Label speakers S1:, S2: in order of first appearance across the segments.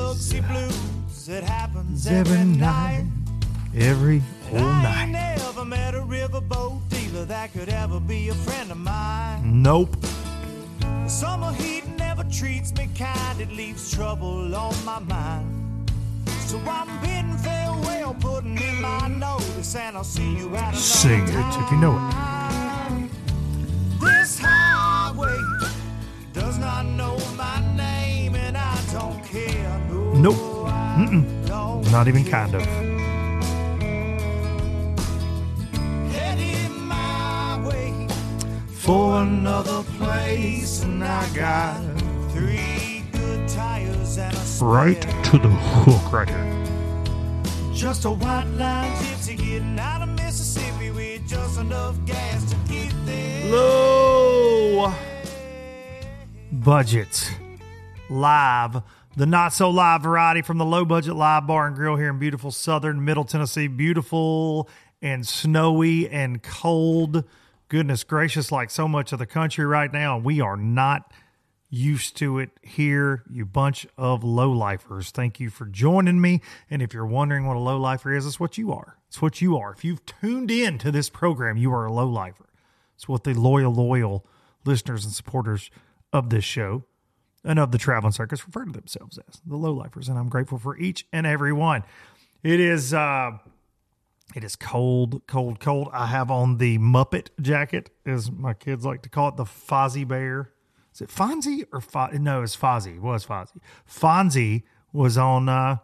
S1: Biloxi blues. It happens
S2: every night. Every whole
S1: I ain't
S2: night.
S1: never met a riverboat dealer that could ever be a friend of mine.
S2: Nope.
S1: The summer heat never treats me kind. It leaves trouble on my mind. So I'm bidding farewell, putting in my notice, and I'll see you at another
S2: Sing it if you know it.
S1: time. This highway does not know my name, and I don't care. No,
S2: Nope.
S1: I don't
S2: Not even
S1: care.
S2: kind of.
S1: Headed my way
S2: For another place, and I got
S1: 3 good tires and a
S2: right
S1: spare.
S2: to the hook right here.
S1: Just a white line gypsy getting out of Mississippi with just enough gas to get there.
S2: Low budget live, the not so live variety from the Low Budget Live Bar and Grill here in beautiful southern Middle Tennessee. Beautiful and snowy and cold. Goodness gracious, like so much of the country right now. We are not used to it here, you bunch of low-lifers. Thank you for joining me. And if you're wondering what a low-lifer is, it's what you are. It's what you are. If you've tuned in to this program, you are a low-lifer. It's what the loyal listeners and supporters of this show and of the Traveling Circus refer to themselves as, the low-lifers. And I'm grateful for each and every one. It is cold. I have on the Muppet jacket, as my kids like to call it, the Fozzie Bear. Is it Fonzie or Fozzie? No, it's Fozzie. It was Fozzie. Fonzie was on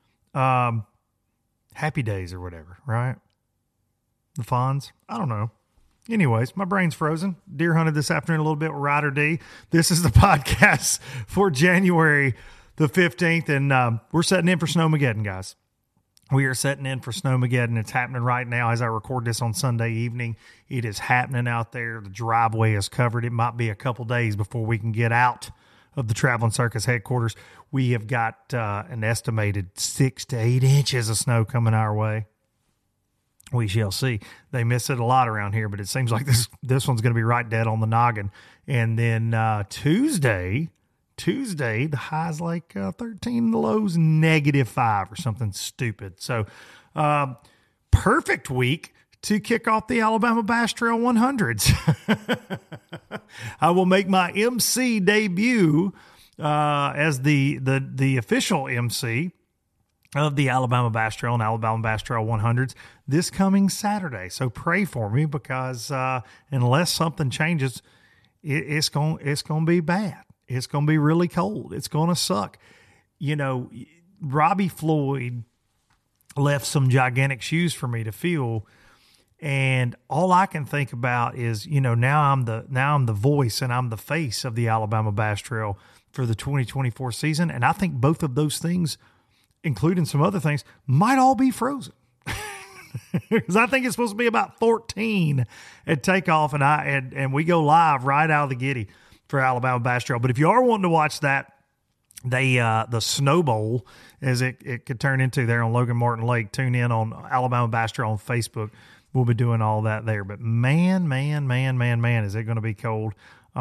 S2: Happy Days or whatever, right? The Fonz? I don't know. Anyways, my brain's frozen. Deer hunted this afternoon a little bit with Ryder D. This is the podcast for January the 15th, and we're setting in for Snowmageddon, guys. We are setting in for Snowmageddon. It's happening right now as I record this on Sunday evening. It is happening out there. The driveway is covered. It might be a couple days before we can get out of the Traveling Circus headquarters. We have got an estimated 6 to 8 inches of snow coming our way. We shall see. They miss it a lot around here, but it seems like this one's going to be right dead on the noggin. And then Tuesday, the high's like 13, the low's -5 or something stupid. So perfect week to kick off the Alabama Bass Trail 100s. I will make my MC debut as the official MC of the Alabama Bass Trail and Alabama Bass Trail 100s this coming Saturday. So pray for me, because unless something changes, it's going to be bad. It's going to be really cold. It's going to suck. You know, Robbie Floyd left some gigantic shoes for me to fill, and all I can think about is, you know, now I'm the voice and I'm the face of the Alabama Bass Trail for the 2024 season, and I think both of those things, including some other things, might all be frozen. Because I think it's supposed to be about 14 at takeoff, and we go live right out of the giddy for Alabama Bass Trail. But if you are wanting to watch that, the Snow Bowl, as it could turn into there on Logan Martin Lake, tune in on Alabama Bass Trail on Facebook. We'll be doing all that there. But man, is it going to be cold.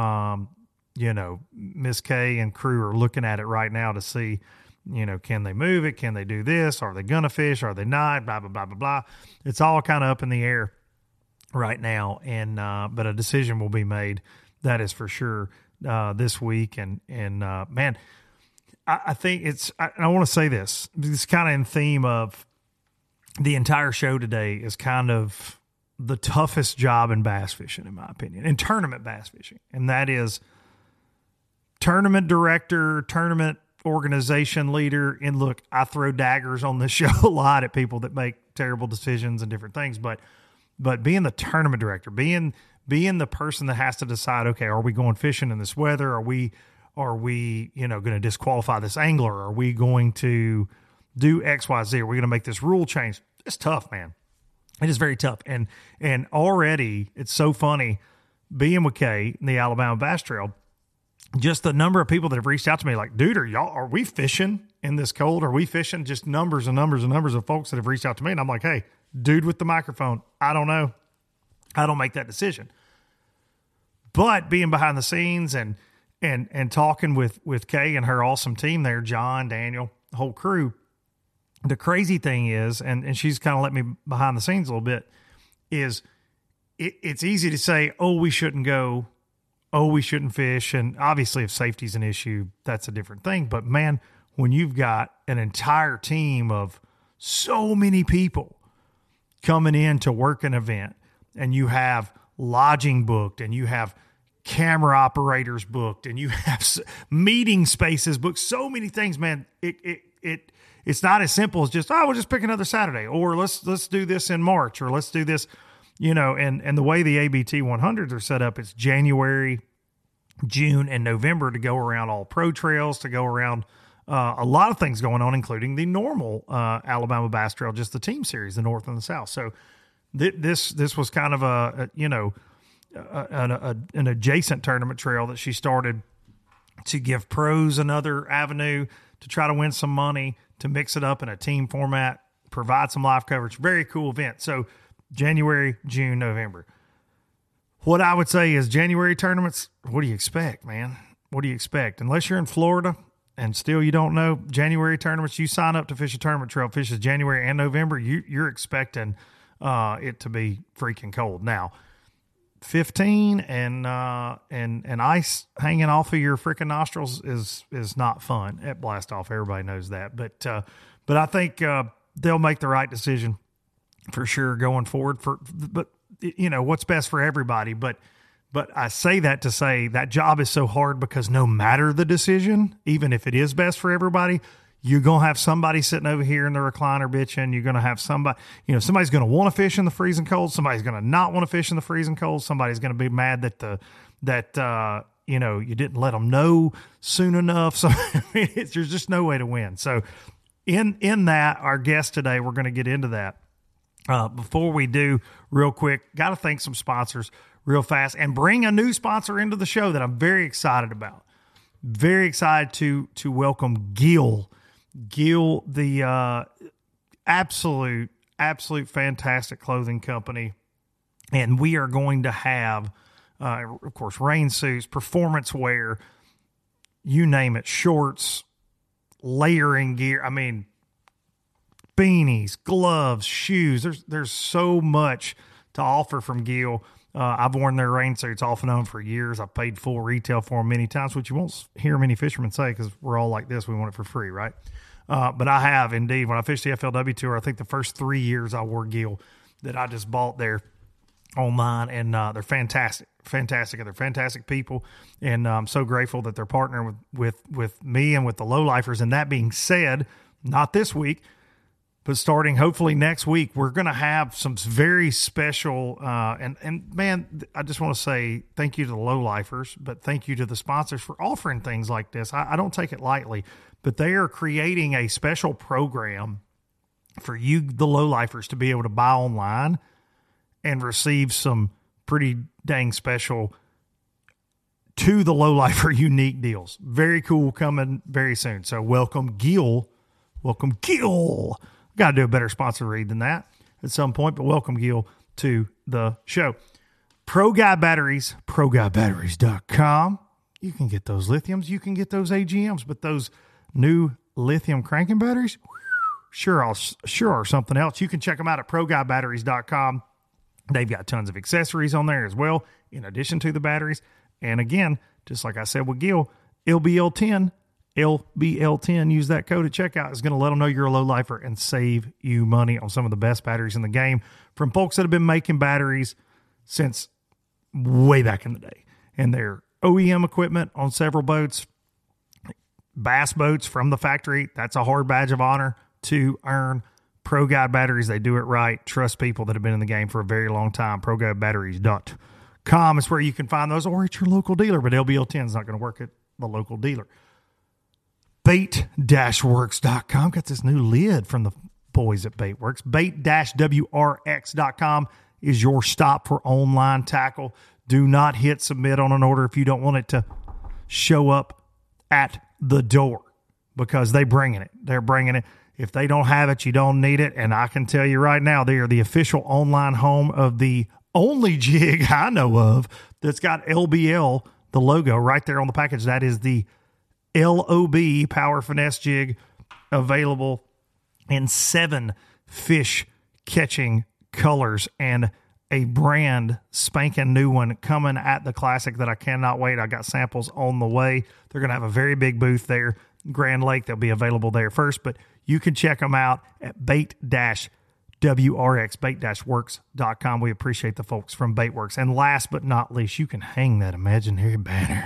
S2: You know, Miss K and crew are looking at it right now to see, you know, can they move it? Can they do this? Are they going to fish? Are they not? Blah, blah, blah, blah, blah. It's all kind of up in the air right now. And, but a decision will be made. That is for sure, this week. And man, I think I want to say this. It's kind of in theme of the entire show today is kind of the toughest job in bass fishing, in my opinion, in tournament bass fishing. And that is tournament director, tournament organization leader. And look, I throw daggers on this show a lot at people that make terrible decisions and different things, but being the tournament director, being the person that has to decide, okay, are we going fishing in this weather? Are we, you know, going to disqualify this angler? Are we going to do X, Y, Z? Are we going to make this rule change? It's tough, man. It is very tough. And already it's so funny being with Kay in the Alabama Bass Trail, just the number of people that have reached out to me like, dude, are we fishing in this cold? Are we fishing? Just numbers and numbers and numbers of folks that have reached out to me. And I'm like, hey, dude with the microphone, I don't know. I don't make that decision. But being behind the scenes and talking with Kay and her awesome team there, John, Daniel, whole crew. The crazy thing is, and she's kind of let me behind the scenes a little bit, is it's easy to say, oh, we shouldn't go, oh, we shouldn't fish. And obviously if safety's an issue, that's a different thing. But man, when you've got an entire team of so many people coming in to work an event, and you have lodging booked, and you have camera operators booked, and you have meeting spaces booked, so many things, man, it's not as simple as just, oh, we'll just pick another Saturday, or let's do this in March, or let's do this, and the way the ABT 100s are set up, it's January, June, and November to go around all pro trails, to go around a lot of things going on, including the normal Alabama Bass Trail, just the team series, the North and the South. So this was kind of an adjacent tournament trail that she started to give pros another avenue to try to win some money, to mix it up in a team format, provide some live coverage. Very cool event. So January, June, November. What I would say is January tournaments, what do you expect, man? What do you expect? Unless you're in Florida and still you don't know, January tournaments, you sign up to fish a tournament trail, fishes January and November, you're expecting it to be freaking cold. Now, 15 and ice hanging off of your freaking nostrils is not fun at Blast Off. Everybody knows that. But I think they'll make the right decision for sure going forward. But what's best for everybody. But I say that to say that job is so hard because no matter the decision, even if it is best for everybody, you're going to have somebody sitting over here in the recliner bitching. You're going to have somebody, somebody's going to want to fish in the freezing cold. Somebody's going to not want to fish in the freezing cold. Somebody's going to be mad that you didn't let them know soon enough. So there's just no way to win. So in that, our guest today, we're going to get into that. Before we do, real quick, got to thank some sponsors real fast and bring a new sponsor into the show that I'm very excited about. Very excited to welcome Gill. Gill, the absolute fantastic clothing company. And we are going to have, of course, rain suits, performance wear, you name it, shorts, layering gear. I mean, beanies, gloves, shoes. There's so much to offer from Gill. I've worn their rain suits off and on for years. I've paid full retail for them many times, which you won't hear many fishermen say because we're all like this. We want it for free, right? But I have indeed. When I fished the FLW Tour, I think the first 3 years I wore Gill that I just bought there online, and they're fantastic. They're fantastic people, and I'm so grateful that they're partnering with me and with the lowlifers. And that being said, not this week, but starting hopefully next week, we're going to have some very special, and man, I just want to say thank you to the lowlifers, but thank you to the sponsors for offering things like this. I don't take it lightly, but they are creating a special program for you, the lowlifers, to be able to buy online and receive some pretty dang special to the lowlifer unique deals. Very cool, coming very soon. So welcome Gill. Welcome Gill. Got to do a better sponsor read than that at some point, but welcome Gill to the show. Pro Guy Batteries, ProGuyBatteries.com. You can get those lithiums, you can get those AGMs, but those new lithium cranking batteries, sure are something else. You can check them out at ProGuyBatteries.com. They've got tons of accessories on there as well, in addition to the batteries. And again, just like I said with Gill, LBL10, use that code at checkout. Is going to let them know you're a low lifer and save you money on some of the best batteries in the game from folks that have been making batteries since way back in the day. And they're OEM equipment on several boats, bass boats from the factory. That's a hard badge of honor to earn. Pro Guy Batteries, they do it right. Trust people that have been in the game for a very long time. ProGuyBatteries.com is where you can find those, or at your local dealer, but LBL10 is not going to work at the local dealer. Bait-Works.com. Got this new lid from the boys at Baitworks. Bait-WRX.com is your stop for online tackle. Do not hit submit on an order if you don't want it to show up at the door, because they're bringing it. If they don't have it, you don't need it. And I can tell you right now, they are the official online home of the only jig I know of that's got LBL, the logo, right there on the package. That is the LOB Power Finesse jig. available in 7 fish catching colors, and a brand spanking new one coming at the Classic that I cannot wait. I got samples on the way. They're going to have a very big booth there, Grand Lake. They'll be available there first, but you can check them out at bait-works.com. We appreciate the folks from Baitworks. And last but not least, you can hang that imaginary banner.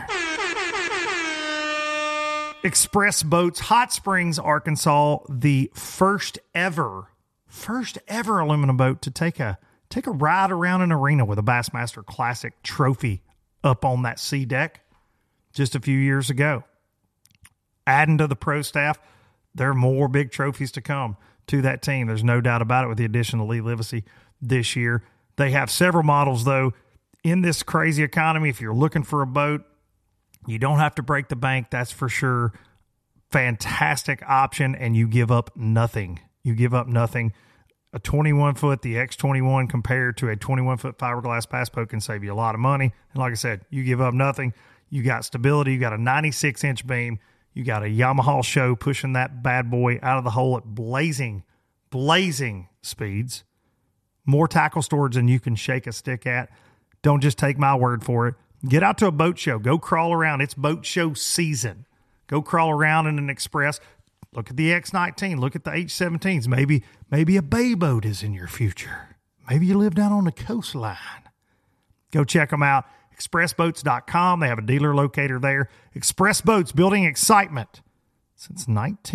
S2: Express Boats, Hot Springs, Arkansas, the first ever aluminum boat to take a ride around an arena with a Bassmaster Classic trophy up on that sea deck just a few years ago. Adding to the pro staff, there are more big trophies to come to that team. There's no doubt about it with the addition of Lee Livesey this year. They have several models, though, in this crazy economy. If you're looking for a boat, you don't have to break the bank, that's for sure. Fantastic option, and you give up nothing. A 21-foot, the X21, compared to a 21-foot fiberglass bass boat can save you a lot of money. And like I said, you give up nothing. You got stability. You got a 96-inch beam. You got a Yamaha show pushing that bad boy out of the hole at blazing speeds. More tackle storage than you can shake a stick at. Don't just take my word for it. Get out to a boat show. Go crawl around. It's boat show season. Go crawl around in an Express. Look at the X19. Look at the H17s. Maybe a bay boat is in your future. Maybe you live down on the coastline. Go check them out. ExpressBoats.com. They have a dealer locator there. Express Boats, building excitement since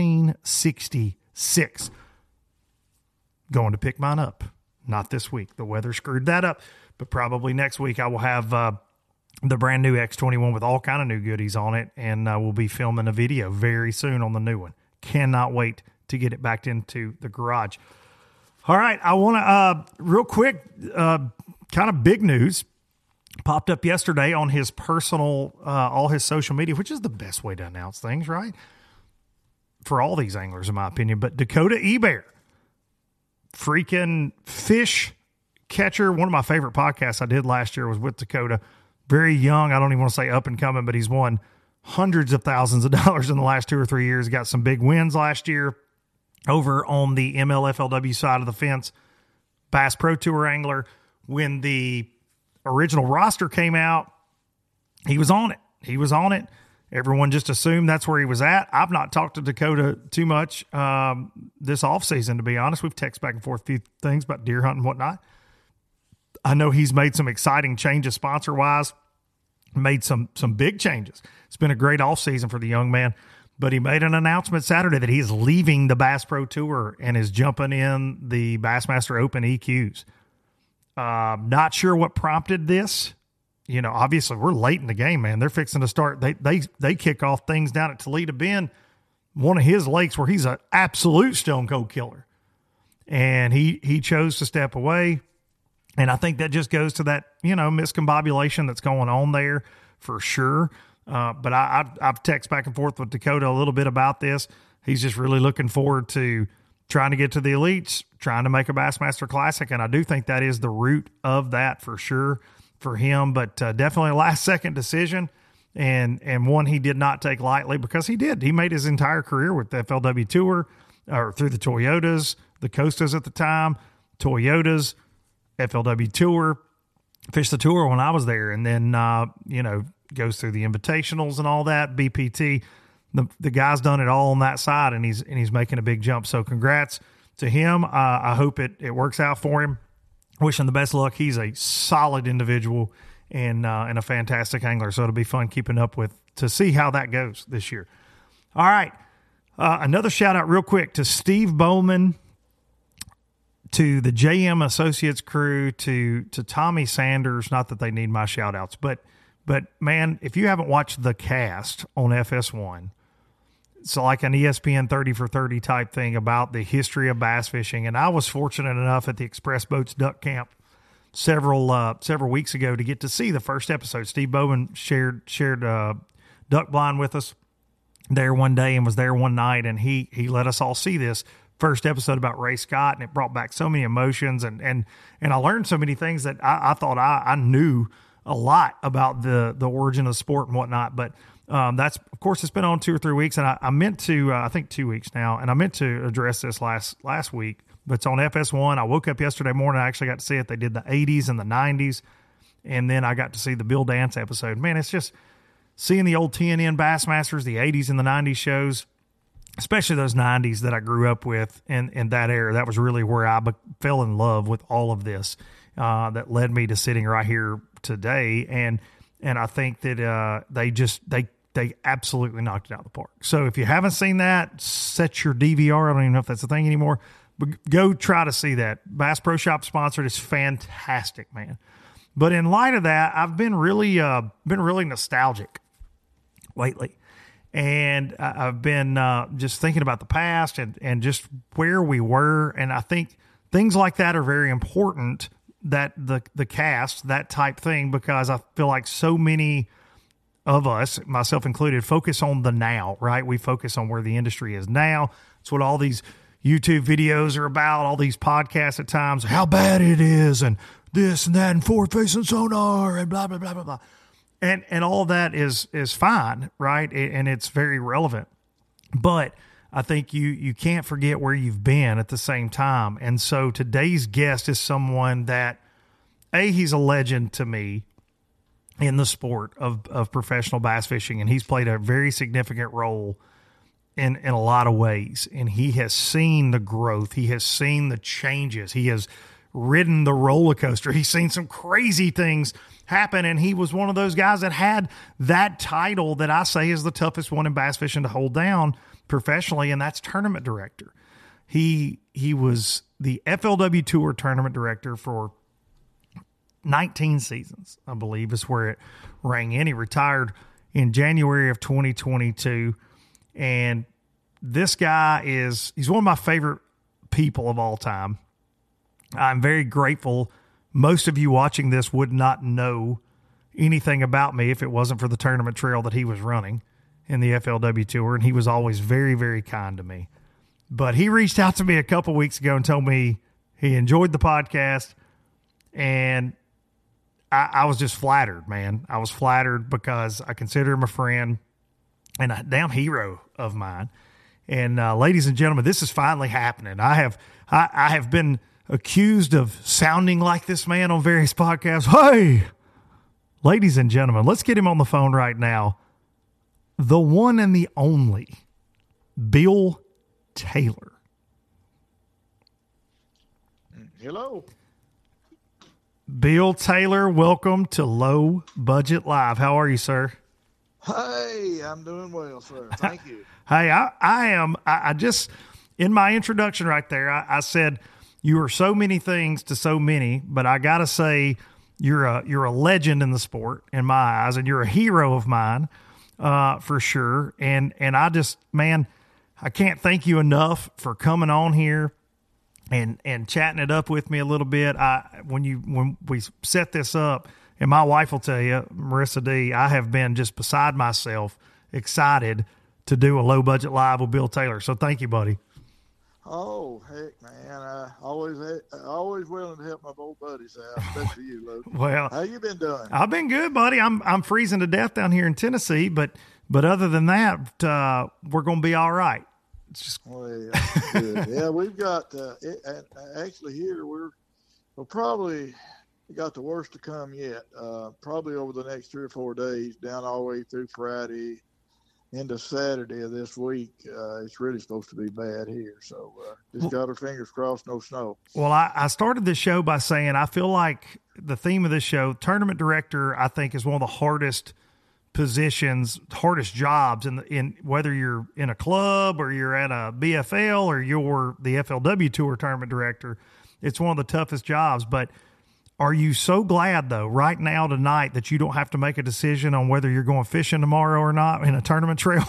S2: 1966. Going to pick mine up. Not this week. The weather screwed that up. But probably next week I will have the brand new X21 with all kind of new goodies on it. And we'll be filming a video very soon on the new one. Cannot wait to get it back into the garage. All right. I want to, real quick, kind of big news. Popped up yesterday on his personal, all his social media, which is the best way to announce things, right? For all these anglers, in my opinion. But Dakota Ebear, freaking fish catcher. One of my favorite podcasts I did last year was with Dakota. Very young. I don't even want to say up and coming, but he's won hundreds of thousands of dollars in the last 2 or 3 years. Got some big wins last year over on the MLFLW side of the fence. Bass Pro Tour angler. When the original roster came out, he was on it. Everyone just assumed that's where he was at. I've not talked to Dakota too much this offseason, to be honest. We've texted back and forth a few things about deer hunting and whatnot. I know he's made some exciting changes sponsor-wise, made some big changes. It's been a great offseason for the young man, but he made an announcement Saturday that he is leaving the Bass Pro Tour and is jumping in the Bassmaster Open EQs. Not sure what prompted this. You know, obviously we're late in the game, man. They're fixing to start. They kick off things down at Toledo Bend, one of his lakes where he's an absolute stone cold killer. And he chose to step away. And I think that just goes to that, miscombobulation that's going on there for sure. But I've texted back and forth with Dakota a little bit about this. He's just really looking forward to trying to get to the elites, trying to make a Bassmaster Classic. And I do think that is the root of that for sure for him, but definitely a last second decision and one he did not take lightly because he made his entire career with the FLW Tour or through the Toyotas, the Costas at the time, Toyotas, FLW Tour, fished the tour when I was there. And then, goes through the invitationals and all that, BPT. The guy's done it all on that side, and he's making a big jump. So congrats to him. I hope it works out for him. Wish him the best luck. He's a solid individual and a fantastic angler. So it'll be fun keeping up to see how that goes this year. All right. Another shout out real quick to Steve Bowman, to the JM Associates crew, to Tommy Sanders. Not that they need my shout outs, but man, if you haven't watched The Cast on FS1, it's like an ESPN 30 for 30 type thing about the history of bass fishing. And I was fortunate enough at the Express Boats Duck Camp several weeks ago to get to see the first episode. Steve Bowman shared duck blind with us there one day and was there one night, and he let us all see this first episode about Ray Scott, and it brought back so many emotions, and I learned so many things that I thought I knew a lot about the origin of the sport and whatnot. But That's, of course, it's been on 2 or 3 weeks, and I meant to, I think 2 weeks now, and I meant to address this last week, but it's on FS1. I woke up yesterday morning. I actually got to see it. They did the 80s and the 90s, and then I got to see the Bill Dance episode. Man, it's just seeing the old TNN Bassmasters, the 80s and the 90s shows, especially those 90s that I grew up with in that era. That was really where I fell in love with all of this, that led me to sitting right here today. And I think that they absolutely knocked it out of the park. So if you haven't seen that, set your DVR. I don't even know if that's a thing anymore, but go try to see that. Bass Pro Shop sponsored. It's fantastic, man. But in light of that, I've been really nostalgic lately. And I've been just thinking about the past and just where we were. And I think things like that are very important, that the cast, that type thing, because I feel like so many of us, myself included, focus on the now, right? We focus on where the industry is now. It's what all these YouTube videos are about, all these podcasts at times, how bad it is, and this and that, and forward-facing sonar, and blah, blah, blah, blah, blah. And all that is fine, right? And it's very relevant. But I think you can't forget where you've been at the same time. And so today's guest is someone that, he's a legend to me in the sport of professional bass fishing. And he's played a very significant role in a lot of ways. And he has seen the growth. He has seen the changes. He has ridden the roller coaster. He's seen some crazy things happen, and he was one of those guys that had that title that I say is the toughest one in bass fishing to hold down professionally, and that's tournament director. He was the FLW Tour tournament director for 19 seasons, I believe is where it rang in. He retired in January of 2022, and this guy he's one of my favorite people of all time. I'm very grateful. Most of you watching this would not know anything about me if it wasn't for the tournament trail that he was running in the FLW Tour, and he was always very, very kind to me. But he reached out to me a couple weeks ago and told me he enjoyed the podcast, and I was just flattered, man. I was flattered because I consider him a friend and a damn hero of mine. And ladies and gentlemen, this is finally happening. I have been accused of sounding like this man on various podcasts. Hey, ladies and gentlemen, let's get him on the phone right now. The one and the only Bill Taylor.
S3: Hello.
S2: Bill Taylor, welcome to Low Budget Live. How are you, sir?
S3: Hey, I'm doing well, sir. Thank you.
S2: Hey, I just, in my introduction right there, I said, you are so many things to so many, but I got to say you're a legend in the sport in my eyes, and you're a hero of mine, for sure. And I just, man, I can't thank you enough for coming on here and chatting it up with me a little bit. When we set this up, and my wife will tell you, Marissa D, I have been just beside myself, excited to do a Low Budget Live with Bill Taylor. So thank you, buddy.
S3: Oh, heck, man. Always willing to help my old buddies out, especially you, Luke.
S2: Well,
S3: how you been doing?
S2: I've been good, buddy. I'm freezing to death down here in Tennessee, but other than that, we're going to be all right. It's just...
S3: Well, yeah, good. Yeah, we've got, actually here, we're probably got the worst to come yet. Probably over the next 3 or 4 days, down all the way through Friday into Saturday of this week. It's really supposed to be bad here. So just got our fingers crossed, no snow.
S2: Well, I started this show by saying I feel like the theme of this show, tournament director, I think is one of the hardest positions, hardest jobs in whether you're in a club or you're at a BFL or you're the FLW Tour tournament director. It's one of the toughest jobs. But are you so glad, though, right now tonight, that you don't have to make a decision on whether you're going fishing tomorrow or not in a tournament trail?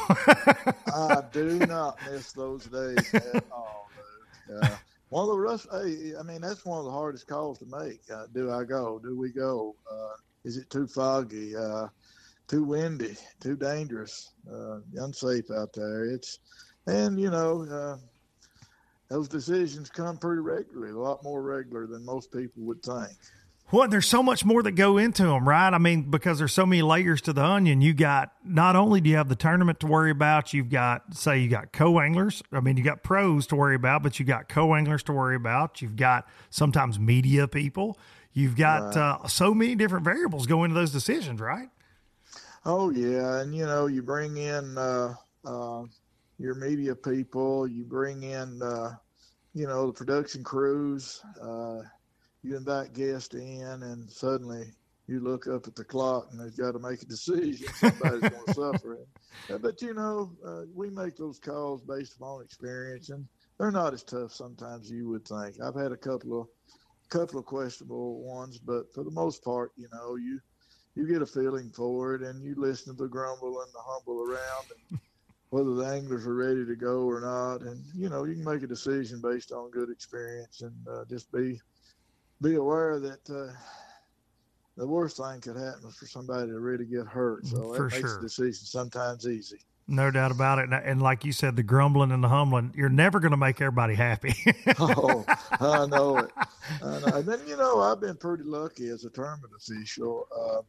S3: I do not miss those days at all, dude. One of the rough, I mean, that's one of the hardest calls to make. Do I go? Do we go? Is it too foggy? Too windy? Too dangerous? Unsafe out there? And you know, those decisions come pretty regularly, a lot more regular than most people would think.
S2: Well, there's so much more that go into them, right? I mean, because there's so many layers to the onion. You got, not only do you have the tournament to worry about, you got co-anglers. I mean, you got pros to worry about, but you got co-anglers to worry about. You've got sometimes media people. You've got so many different variables go into those decisions, right?
S3: Oh yeah, and you bring in your media people. You bring in the production crews. You invite guests in, and suddenly you look up at the clock, and they've got to make a decision. Somebody's going to suffer it. But we make those calls based upon experience, and they're not as tough sometimes as you would think. I've had a couple of questionable ones, but for the most part, you get a feeling for it, and you listen to the grumble and the humble around, and whether the anglers are ready to go or not, and you can make a decision based on good experience, and just be aware that the worst thing could happen is for somebody to really get hurt. So that makes the decision sometimes easy.
S2: No doubt about it. And like you said, the grumbling and the humbling, you're never going to make everybody happy.
S3: Oh, I know it. And then, I've been pretty lucky as a tournament official.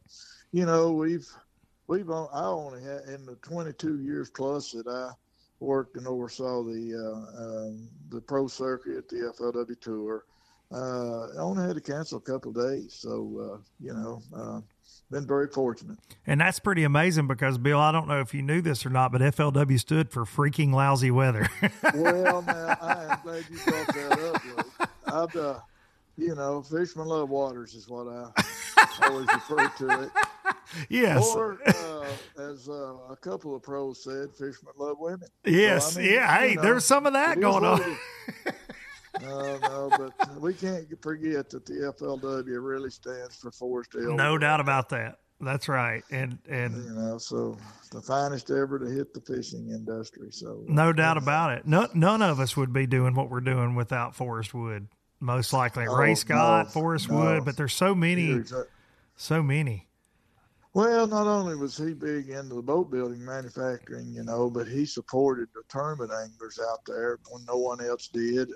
S3: I only had, in the 22 years plus that I worked and oversaw the pro circuit at the FLW Tour, I only had to cancel a couple of days. So, been very fortunate.
S2: And that's pretty amazing because, Bill, I don't know if you knew this or not, but FLW stood for freaking lousy weather.
S3: Well, man, I am glad you brought that up, Luke. Fishermen love waters is what I always refer to it.
S2: Yes.
S3: Or, as a couple of pros said, fishermen love women.
S2: Yes. So, hey, there's some of that going on.
S3: No, but we can't forget that the FLW really stands for Forrest L.
S2: No doubt about that. That's right. And
S3: so the finest ever to hit the fishing industry. So
S2: no doubt about it. None of us would be doing what we're doing without Forrest Wood. Most likely. Ray Scott, Forrest Wood, but there's so many. So many.
S3: Well, not only was he big into the boat building manufacturing, but he supported the tournament anglers out there when no one else did.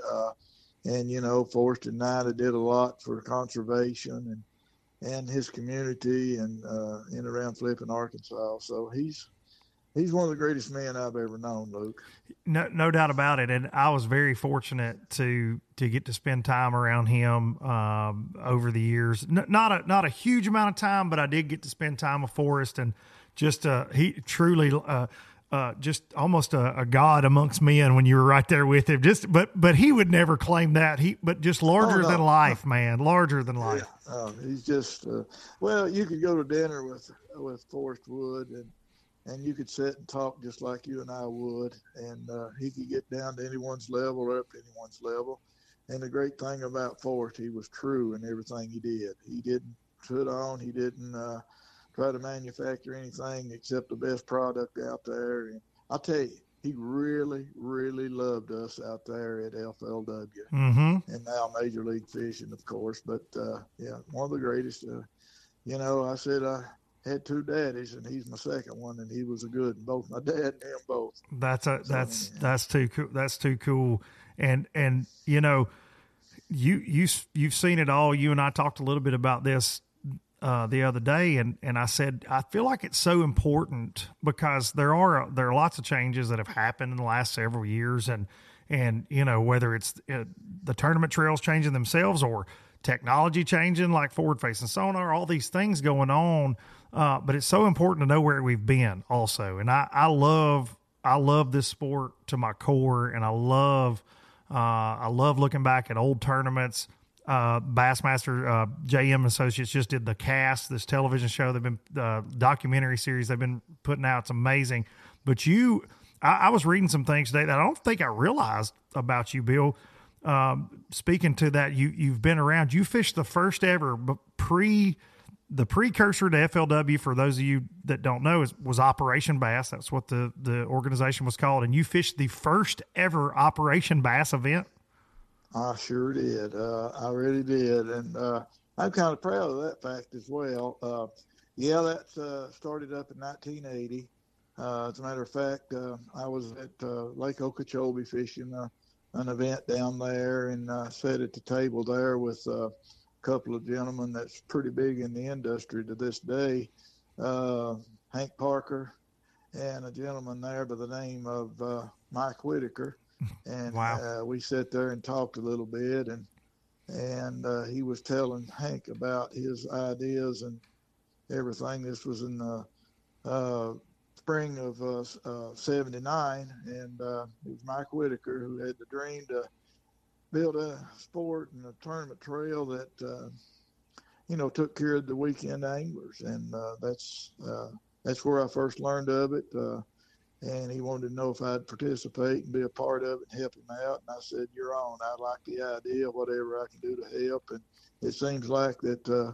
S3: And Forrest and Nida did a lot for conservation and his community and in around Flippin, Arkansas. So he's one of the greatest men I've ever known, Luke.
S2: No doubt about it. And I was very fortunate to get to spend time around him over the years. Not a huge amount of time, but I did get to spend time with Forrest, and just he truly just almost a god amongst men when you were right there with him. But he would never claim that. But just larger than life, man. Larger than life.
S3: Yeah. He's just you could go to dinner with Forrest Wood, and you could sit and talk just like you and I would, and he could get down to anyone's level or up to anyone's level. And the great thing about Forrest, he was true in everything he did. He didn't put on. He didn't try to manufacture anything except the best product out there. And I'll tell you, he really, really loved us out there at FLW, and now Major League Fishing, of course. But one of the greatest. I said I had two daddies, and he's my second one, and he was a good. Both my dad and him both.
S2: That's too cool. That's too cool. And you've seen it all. You and I talked a little bit about this the other day, and I said I feel like it's so important because there are lots of changes that have happened in the last several years, and whether it's the tournament trails changing themselves or technology changing like forward facing sonar, all these things going on, but it's so important to know where we've been also. And I love this sport to my core, and I love looking back at old tournaments. Bassmaster JM Associates just did The Cast, this television show. They've been documentary series they've been putting out. It's amazing. But I was reading some things today that I don't think I realized about you, Bill. Speaking to that, you've been around. You fished the first ever the precursor to FLW. For those of you that don't know, was Operation Bass. That's what the organization was called. And you fished the first ever Operation Bass event.
S3: I sure did. I really did. And I'm kind of proud of that fact as well. That started up in 1980. As a matter of fact, I was at Lake Okeechobee fishing an event down there, and sat at the table there with couple of gentlemen that's pretty big in the industry to this day, Hank Parker and a gentleman there by the name of Mike Whitaker. And
S2: Wow.
S3: we sat there and talked a little bit, and he was telling Hank about his ideas and everything. This was in the spring of '79, and it was Mike Whitaker who had the dream to build a sport and a tournament trail that took care of the weekend anglers, and that's where I first learned of it. And he wanted to know if I'd participate and be a part of it and help him out. And I said, "You're on. I like the idea. Whatever I can do to help." And it seems like that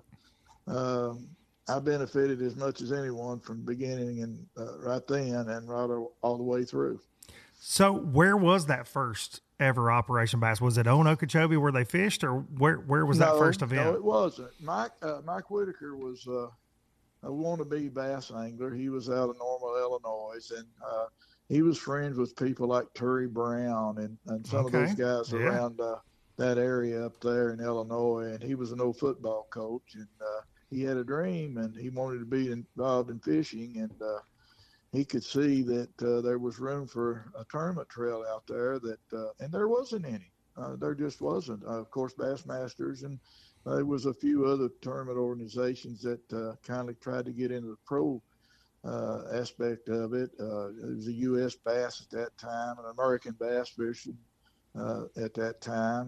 S3: I benefited as much as anyone from the beginning and right then and right all the way through.
S2: So where was that first ever Operation Bass? Was it on Okeechobee where they fished, or where was that first event?
S3: No, it wasn't. Mike Whitaker was a wannabe bass angler. He was out of Normal, Illinois, and he was friends with people like Terry Brown and some of those guys around that area up there in Illinois. And he was an old football coach, and he had a dream, and he wanted to be involved in fishing, and he could see that there was room for a tournament trail out there and there wasn't any. There just wasn't. Of course, Bassmasters, and there was a few other tournament organizations that kind of tried to get into the pro aspect of it. It was a U.S. Bass at that time, an American Bass Fishing at that time.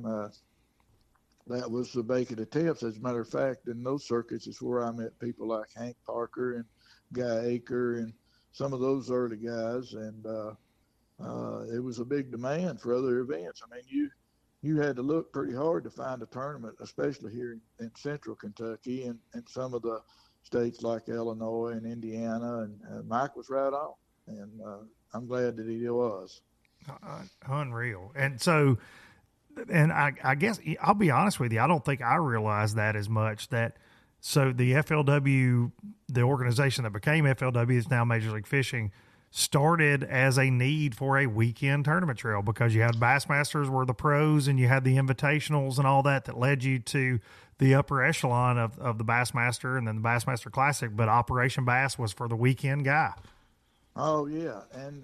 S3: That was the vacant attempts. As a matter of fact, in those circuits is where I met people like Hank Parker and Guy Aker and some of those early guys. And it was a big demand for other events. I mean, you had to look pretty hard to find a tournament, especially here in central Kentucky and some of the states like Illinois and Indiana. And Mike was right on. And I'm glad that he was.
S2: Unreal. And so, and I guess I'll be honest with you, I don't think I realized that as much so the FLW, the organization that became FLW is now Major League Fishing, started as a need for a weekend tournament trail because you had Bassmasters were the pros and you had the invitationals and all that led you to the upper echelon of the Bassmaster and then the Bassmaster Classic. But Operation Bass was for the weekend guy.
S3: Oh yeah.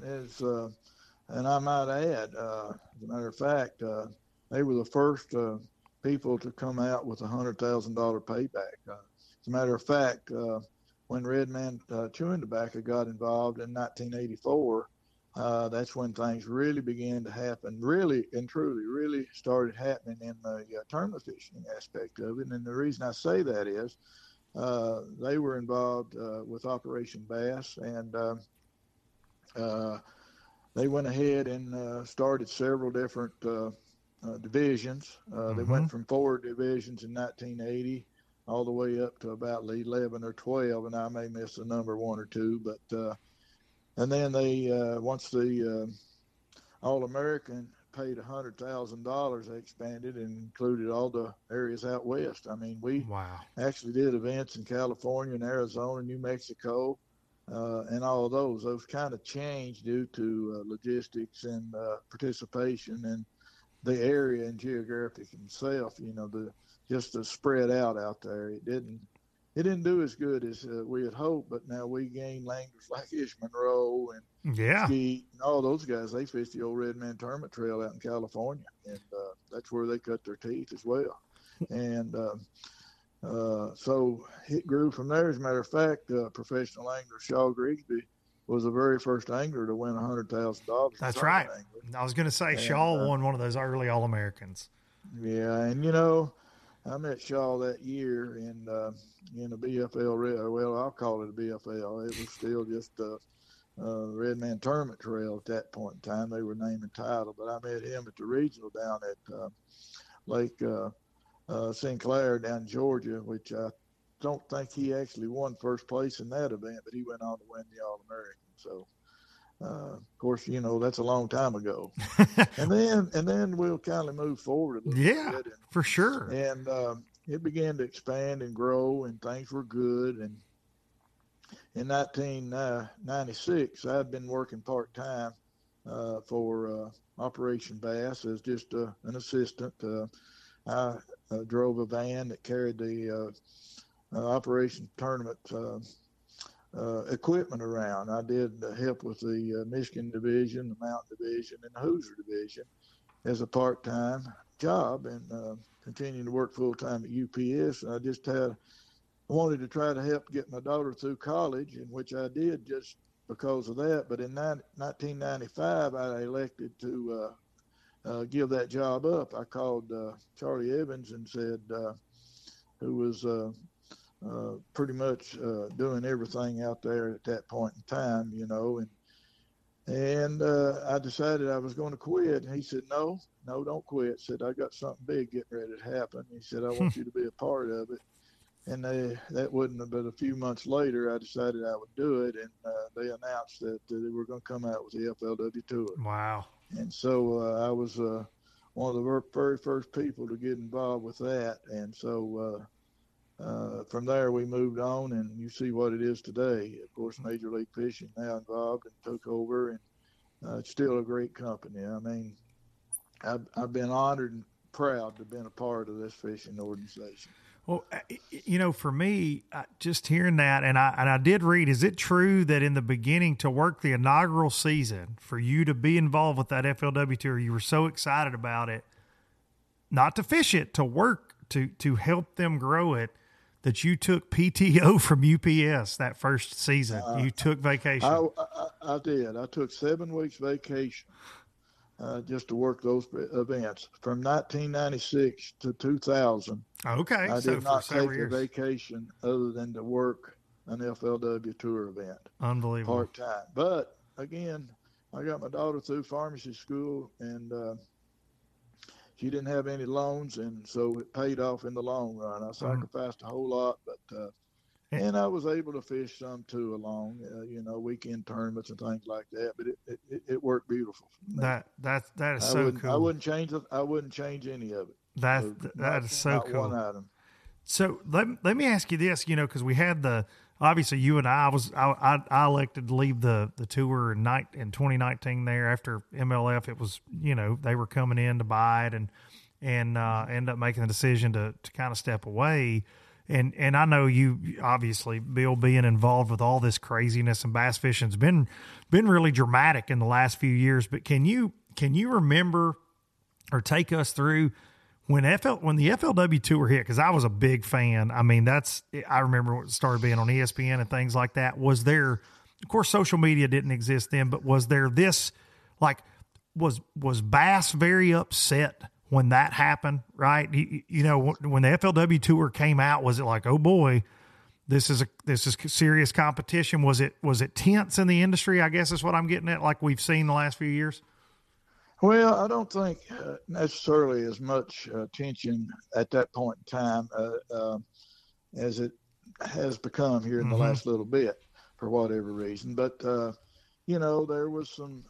S3: And I might add, as a matter of fact, they were the first people to come out with $100,000 payback. As a matter of fact, when Redman Chewing Tobacco got involved in 1984, that's when things really began to happen, really and truly, really started happening in the tournament fishing aspect of it. And the reason I say that is they were involved with Operation Bass, and they went ahead and started several different divisions. They went from 4 divisions in 1980 all the way up to about 11 or 12, and I may miss a number 1 or 2. But and then they once the All-American paid $100,000, they expanded and included all the areas out west. I mean, we actually did events in California and Arizona, New Mexico, and all of those. Those kind of changed due to logistics and participation and the area and geographic itself. Just to spread out there. It didn't do as good as we had hoped, but now we gained anglers like Ish Monroe and Skeet and all those guys. They fished the old Redman Tournament Trail out in California, and that's where they cut their teeth as well. And so it grew from there. As a matter of fact, professional angler Shaw Grigsby was the very first angler to win $100,000.
S2: That's right. Angler. I was going to say Shaw won one of those early All-Americans.
S3: Yeah, and I met Shaw that year in the BFL. Well, I'll call it a BFL. It was still just the Redman Tournament Trail at that point in time. They were naming title, but I met him at the regional down at Lake Sinclair down in Georgia, which I don't think he actually won first place in that event, but he went on to win the All-American. So, of course, that's a long time ago. and then we'll kind of move forward a little bit. And,
S2: for sure.
S3: And it began to expand and grow, and things were good. And in 1996, I'd been working part-time for Operation Bass as just an assistant. I drove a van that carried the Operation Tournament equipment around. I did help with the Michigan Division, the Mountain Division, and the Hoosier Division as a part-time job, and continuing to work full-time at UPS. And I wanted to try to help get my daughter through college, in which I did just because of that. But in 1995, I elected to give that job up. I called Charlie Evans and said, who was pretty much doing everything out there at that point in time, and I decided I was going to quit. And he said, no, don't quit. Said, I got something big getting ready to happen. He said, I want you to be a part of it. And that wasn't but a few months later, I decided I would do it. And they announced that they were going to come out with the FLW Tour.
S2: Wow.
S3: And so I was one of the very first people to get involved with that. And so from there, we moved on, and you see what it is today. Of course, Major League Fishing now involved and took over, and it's still a great company. I mean, I've been honored and proud to have been a part of this fishing organization.
S2: Well, for me, just hearing that, and I did read, is it true that in the beginning, to work the inaugural season, for you to be involved with that FLW Tour, you were so excited about it, not to fish it, to work, to help them grow it, that you took PTO from UPS that first season? You took vacation.
S3: I did. I took 7 weeks vacation just to work those events from 1996 to 2000.
S2: Okay,
S3: I
S2: so
S3: did not take
S2: years.
S3: a vacation other than to work an FLW Tour event.
S2: Unbelievable.
S3: Part-time. But, again, I got my daughter through pharmacy school, and she didn't have any loans, and so it paid off in the long run. I sacrificed a whole lot, but and I was able to fish some too along, weekend tournaments and things like that. But it worked beautiful.
S2: That is so cool.
S3: I wouldn't change it. I wouldn't change any of it.
S2: That is so cool.
S3: One item.
S2: So let me ask you this, because we had obviously you and I elected to leave the tour in 2019 there after MLF. It was, they were coming in to buy it and end up making the decision to kind of step away. And I know you, obviously, Bill, being involved with all this craziness and bass fishing's been really dramatic in the last few years. But can you remember or take us through when the FLW Tour hit? Because I was a big fan. I mean, I remember when it started being on ESPN and things like that. Was there, of course, social media didn't exist then, but was there this, was Bass very upset when that happened, right? When the FLW Tour came out, was it like, oh boy, this is serious competition? Was it tense in the industry, I guess is what I'm getting at, like we've seen the last few years?
S3: Well, I don't think necessarily as much tension at that point in time as it has become here in the last little bit, for whatever reason. But, there was some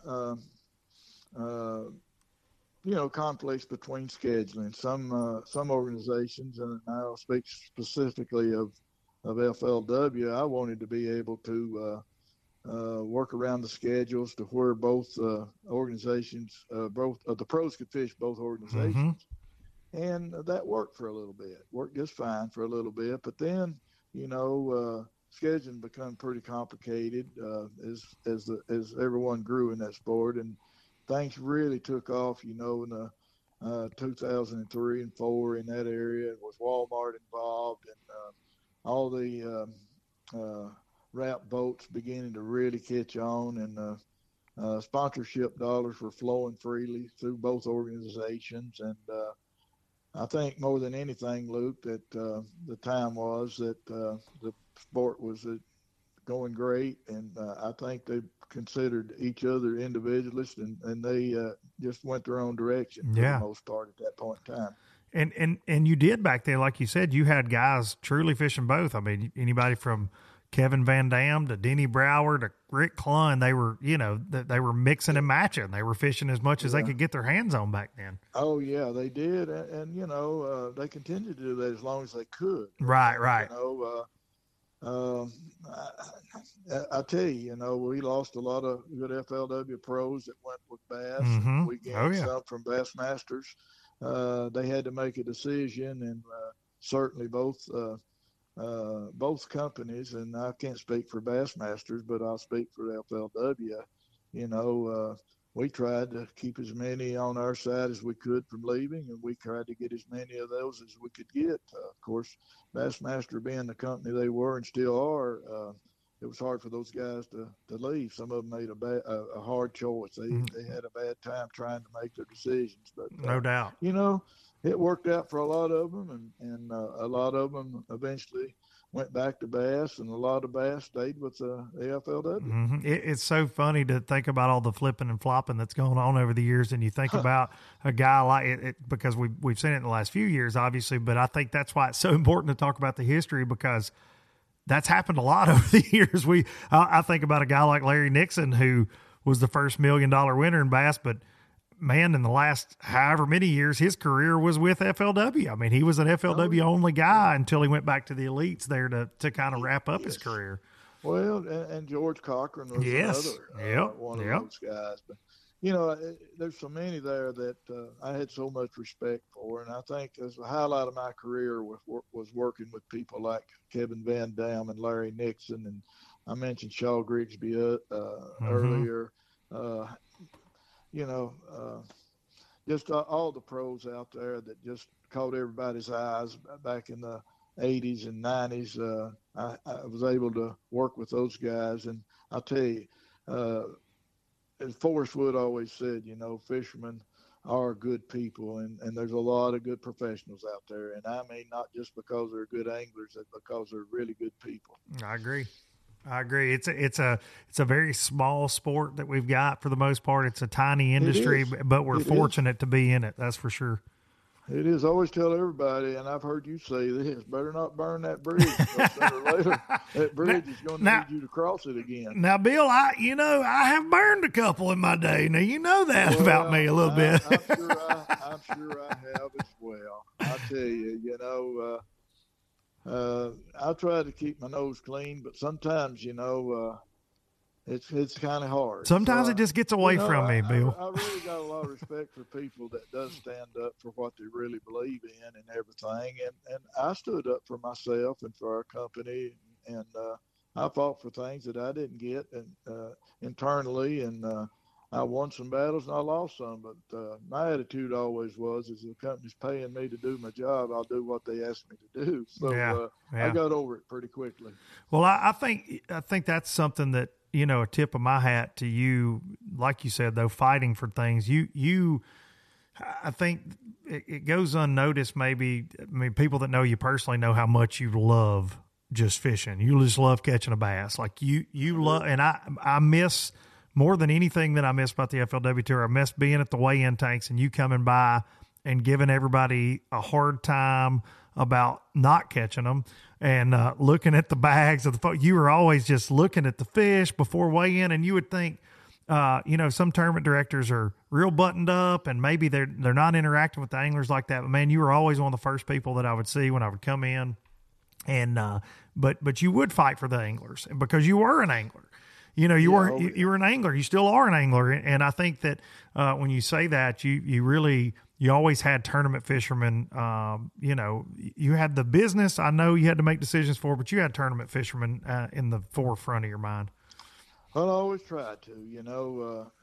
S3: conflicts between scheduling. Some organizations, and I'll speak specifically of FLW, I wanted to be able to work around the schedules to where both organizations, both the pros could fish both organizations. And that worked for a little bit, worked just fine for a little bit. But then, scheduling become pretty complicated as everyone grew in that sport, and things really took off, in the 2003 and 4 in that area, with Walmart involved, and all the wrap boats beginning to really catch on, and sponsorship dollars were flowing freely through both organizations. And I think more than anything, Luke, that the time was that the sport was going great, and I think they considered each other individualists, and they just went their own direction for the most part at that point in time.
S2: And you did back then, like you said, you had guys truly fishing both. I mean, anybody from Kevin Van Dam to Denny Brower to Rick Clunn, they were, they were mixing and matching. They were fishing as much as they could get their hands on back then.
S3: Oh yeah, they did. And they continued to do that as long as they could.
S2: Right.
S3: I tell you, we lost a lot of good FLW pros that went with Bass. We gained some from Bassmasters. they had to make a decision, and certainly both companies, and I can't speak for Bassmasters, but I'll speak for FLW. You know, we tried to keep as many on our side as we could from leaving, and we tried to get as many of those as we could get. Of course, Bassmaster being the company they were and still are, it was hard for those guys to leave. Some of them made a hard choice. They had a bad time trying to make their decisions. But
S2: no doubt,
S3: you know, it worked out for a lot of them, and a lot of them eventually went back to Bass, and a lot of Bass stayed with the FLW.
S2: Mm-hmm. It's so funny to think about all the flipping and flopping that's going on over the years, and you think about a guy like it because we've seen it in the last few years, obviously, but I think that's why it's so important to talk about the history, because that's happened a lot over the years. I think about a guy like Larry Nixon, who was the first $1 million winner in Bass, but man, in the last however many years, his career was with FLW. I mean, he was an FLW only guy until he went back to the elites there to kind of wrap up his career.
S3: Well, and George Cochran was another one of those guys. But, you know, there's so many there that I had so much respect for. And I think as a highlight of my career was working with people like Kevin Van Dam and Larry Nixon. And I mentioned Shaw Grigsby earlier. You know, just all the pros out there that just caught everybody's eyes back in the 80s and 90s. I was able to work with those guys. And I'll tell you, as Forrest Wood always said, you know, fishermen are good people, and there's a lot of good professionals out there. And I mean, not just because they're good anglers, but because they're really good people.
S2: I agree. It's a very small sport that we've got for the most part. It's a tiny industry, but we're fortunate to be in it. That's for sure.
S3: It is. I always tell everybody, and I've heard you say this, better not burn that bridge. Sooner or later, that bridge is going to need you to cross it again.
S2: Now, Bill, I have burned a couple in my day. Now, you know that about me a little bit.
S3: I'm sure I have as well. I tell you, you know, I try to keep my nose clean, but sometimes, you know, it's kind of hard.
S2: Sometimes it just gets away from me, Bill.
S3: I really got a lot of respect for people that does stand up for what they really believe in and everything. And I stood up for myself and for our company, and I fought for things that I didn't get internally, and I won some battles and I lost some, but my attitude always was, is the company's paying me to do my job, I'll do what they asked me to do. So I got over it pretty quickly.
S2: Well, I think that's something that, you know, a tip of my hat to you, like you said, though, fighting for things. I think it goes unnoticed. Maybe, I mean, people that know you personally know how much you love just fishing. You just love catching a bass. Like you love, and I miss more than anything that I miss about the FLW Tour. I miss being at the weigh-in tanks and you coming by and giving everybody a hard time about not catching them, and looking at the bags of the you were always just looking at the fish before weigh-in, and you would think, you know, some tournament directors are real buttoned up and maybe they're not interacting with the anglers like that. But man, you were always one of the first people that I would see when I would come in, and but you would fight for the anglers because you were an angler. You know, you were an angler. You still are an angler, and I think that when you say that, you always had tournament fishermen. You know, you had the business. I know you had to make decisions for, but you had tournament fishermen in the forefront of your mind.
S3: Well, I always tried to. You know,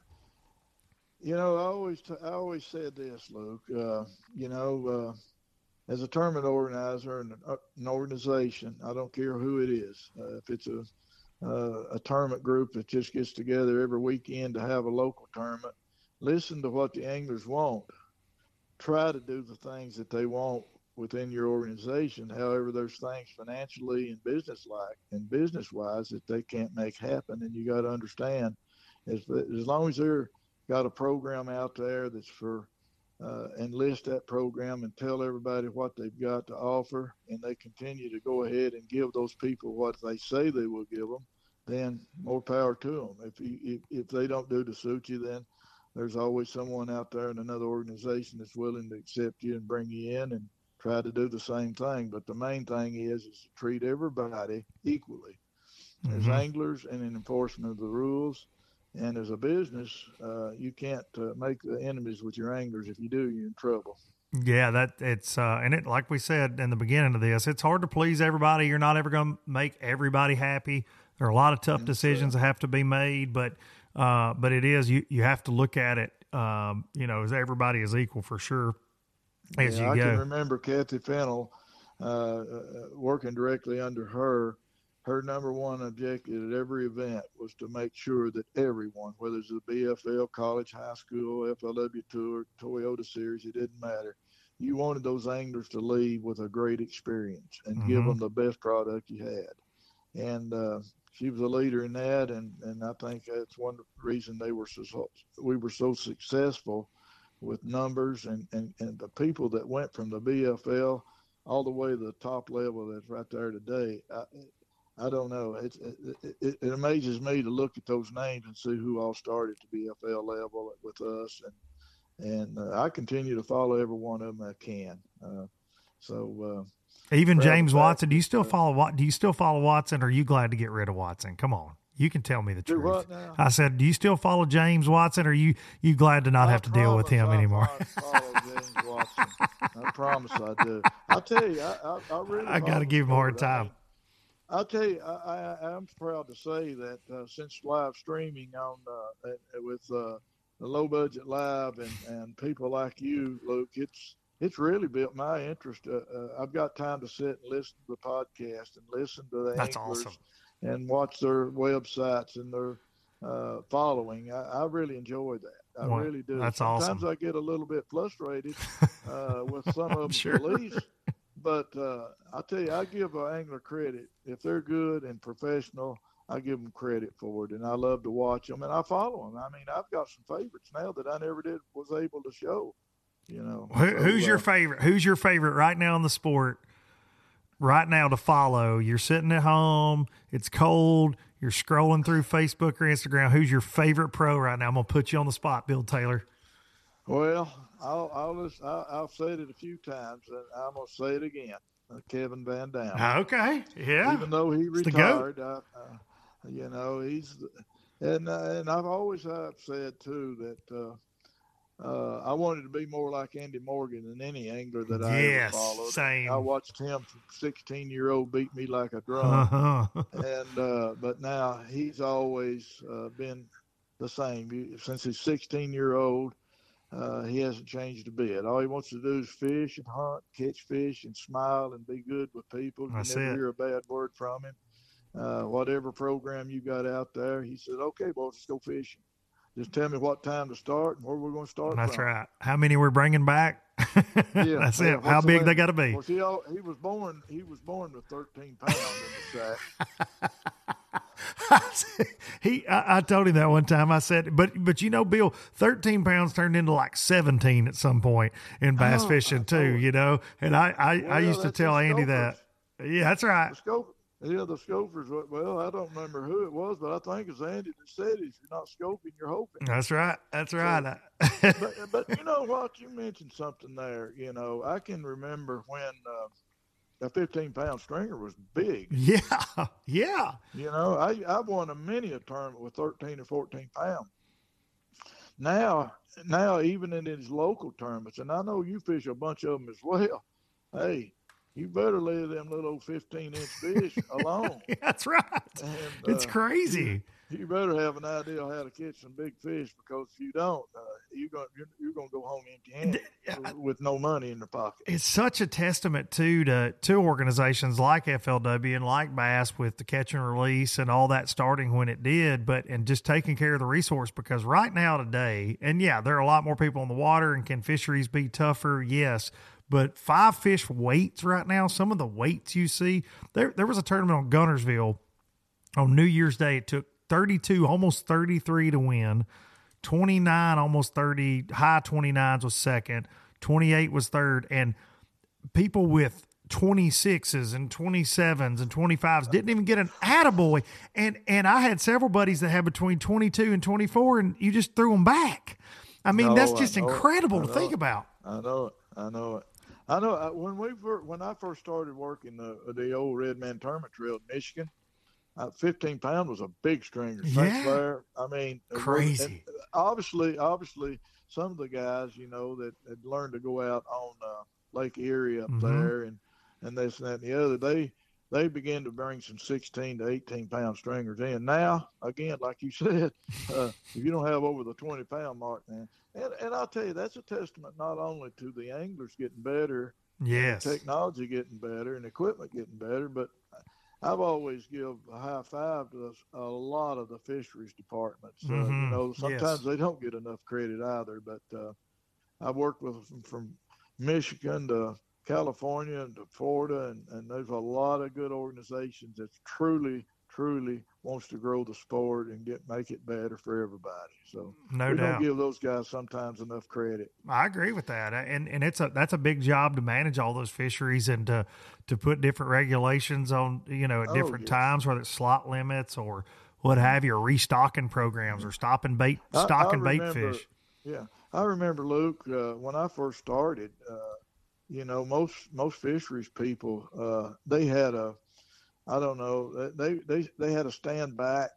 S3: I always said this, Luke. You know, as a tournament organizer and an organization, I don't care who it is. If it's a tournament group that just gets together every weekend to have a local tournament, listen to what the anglers want. Try to do the things that they want within your organization. However, there's things financially and business-wise that they can't make happen, and you got to understand, as long as they're got a program out there that's for and list that program and tell everybody what they've got to offer, and they continue to go ahead and give those people what they say they will give them, then more power to them. If they don't do to suit you, then there's always someone out there in another organization that's willing to accept you and bring you in and try to do the same thing. But the main thing is to treat everybody equally as anglers and in enforcement of the rules. And as a business, you can't make enemies with your anglers. If you do, you're in trouble.
S2: Yeah, that it's and it, like we said in the beginning of this, it's hard to please everybody. You're not ever going to make everybody happy. There are a lot of tough decisions that have to be made, but it is you have to look at it, as everybody is equal for sure. As you
S3: I
S2: go.
S3: can remember Kathy Fennell working directly under her. Her number one objective at every event was to make sure that everyone, whether it's the BFL, college, high school, FLW Tour, Toyota Series, it didn't matter. You wanted those anglers to leave with a great experience and give them the best product you had. And she was a leader in that, and I think that's one reason we were so successful with numbers and the people that went from the BFL all the way to the top level that's right there today. I don't know. It amazes me to look at those names and see who all started at the BFL level with us, and I continue to follow every one of them I can.
S2: Even James Watson. Do you still follow? Do you still follow Watson? Or are you glad to get rid of Watson? Come on, you can tell me the truth.
S3: What now?
S2: I said, do you still follow James Watson? Or are you glad to not have to deal with him anymore?
S3: I follow James Watson. I promise I do. I'll tell you, I really.
S2: I got to give him a hard time.
S3: I'll tell you, I'm proud to say that since live streaming on with the Low Budget Live and people like you, Luke, it's really built my interest. I've got time to sit and listen to the podcast and listen to the
S2: That's
S3: anglers
S2: awesome.
S3: and watch their websites and their following. I really enjoy that. I really do.
S2: That's
S3: Sometimes
S2: awesome.
S3: I get a little bit frustrated with some of them beliefs. But I tell you, I give an angler credit. If they're good and professional, I give them credit for it. And I love to watch them, and I follow them. I mean, I've got some favorites now that I never was able to show,
S2: Who's your favorite? Who's your favorite right now in the sport? Right now to follow? You're sitting at home. It's cold. You're scrolling through Facebook or Instagram. Who's your favorite pro right now? I'm going to put you on the spot, Bill Taylor.
S3: Well, I've said it a few times, and I'm gonna say it again. Kevin Van Dam.
S2: Okay, yeah.
S3: Even though he retired, he's and I've always said too that I wanted to be more like Andy Morgan than any angler that I ever followed.
S2: Same.
S3: I watched him from 16-year-old beat me like a drum, but now he's always been the same since he's 16-year-old. He hasn't changed a bit. All he wants to do is fish and hunt, catch fish, and smile and be good with people. You never hear a bad word from him. Whatever program you got out there, he said, "Okay, boys, let's go fishing. Just tell me what time to start and where we're going to start."
S2: That's right. How many we're bringing back? That's it. How big they got to be?
S3: Well, see, he was born with 13 pounds in the sack.
S2: I told him that one time. I said, but Bill, 13 pounds turned into like 17 at some point in bass fishing too, And I used to tell Andy that. Yeah, that's right.
S3: The Scopers. Well, I don't remember who it was, but I think it's Andy that said, "If you're not scoping, you're hoping."
S2: That's right. That's right.
S3: But you know what? You mentioned something there. I can remember when a 15-pound stringer was big.
S2: Yeah, yeah.
S3: I've won many a tournament with 13 or 14 pounds. Now, even in these local tournaments, and I know you fish a bunch of them as well. Hey, you better leave them little 15-inch fish alone.
S2: That's right. And, it's crazy.
S3: You better have an idea how to catch some big fish, because if you don't, you're gonna go home empty-handed with no money in your pocket.
S2: It's such a testament to organizations like FLW and like Bass with the catch and release and all that starting when it did, and just taking care of the resource, because right now today, and yeah, there are a lot more people in the water, and can fisheries be tougher? Yes. But 5 fish weights right now, some of the weights you see, there was a tournament on Gunnersville on New Year's Day. It took 32, almost 33 to win. 29, almost 30, high 29s was second. 28 was third. And people with 26s and 27s and 25s didn't even get an attaboy. And I had several buddies that had between 22 and 24, and you just threw them back. I mean, that's just incredible to think about.
S3: I know it. When I first started working the old Red Man Tournament Trail in Michigan, 15 pound was a big stringer.
S2: Yeah.
S3: There. I mean,
S2: crazy.
S3: Obviously, some of the guys, that had learned to go out on Lake Erie up
S2: Mm-hmm.
S3: there and this and that and the other, they began to bring some 16 to 18 pound stringers in. Now, again, like you said, if you don't have over the 20 pound mark, man, and I'll tell you, that's a testament not only to the anglers getting better,
S2: yes,
S3: and technology getting better, and equipment getting better, but I've always give a high five to a lot of the fisheries departments.
S2: Mm-hmm.
S3: Sometimes
S2: Yes.
S3: they don't get enough credit either, but I've worked with them from Michigan to California and to Florida, and there's a lot of good organizations that truly wants to grow the sport and make it better for everybody. So
S2: No
S3: we
S2: doubt.
S3: don't give those guys sometimes enough credit.
S2: I agree with that, and that's a big job to manage all those fisheries and to put different regulations on at different times, whether it's slot limits or what have you, or restocking programs or stocking bait fish.
S3: Yeah, I remember, Luke, when I first started. Most fisheries people, they had they had to stand back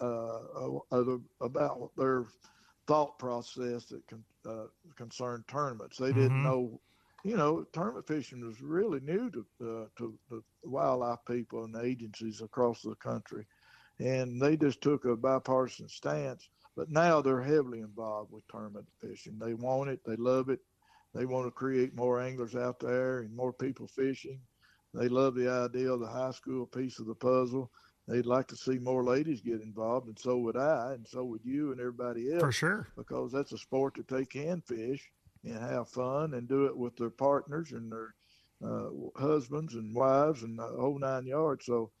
S3: about their thought process that concerned tournaments. They didn't know, tournament fishing was really new to the wildlife people and the agencies across the country, and they just took a bipartisan stance. But now they're heavily involved with tournament fishing. They want it. They love it. They want to create more anglers out there and more people fishing. They love the idea of the high school piece of the puzzle. They'd like to see more ladies get involved, and so would I, and so would you and everybody else.
S2: For sure.
S3: Because that's a sport that they can fish and have fun and do it with their partners and their husbands and wives and the whole 9 yards. So,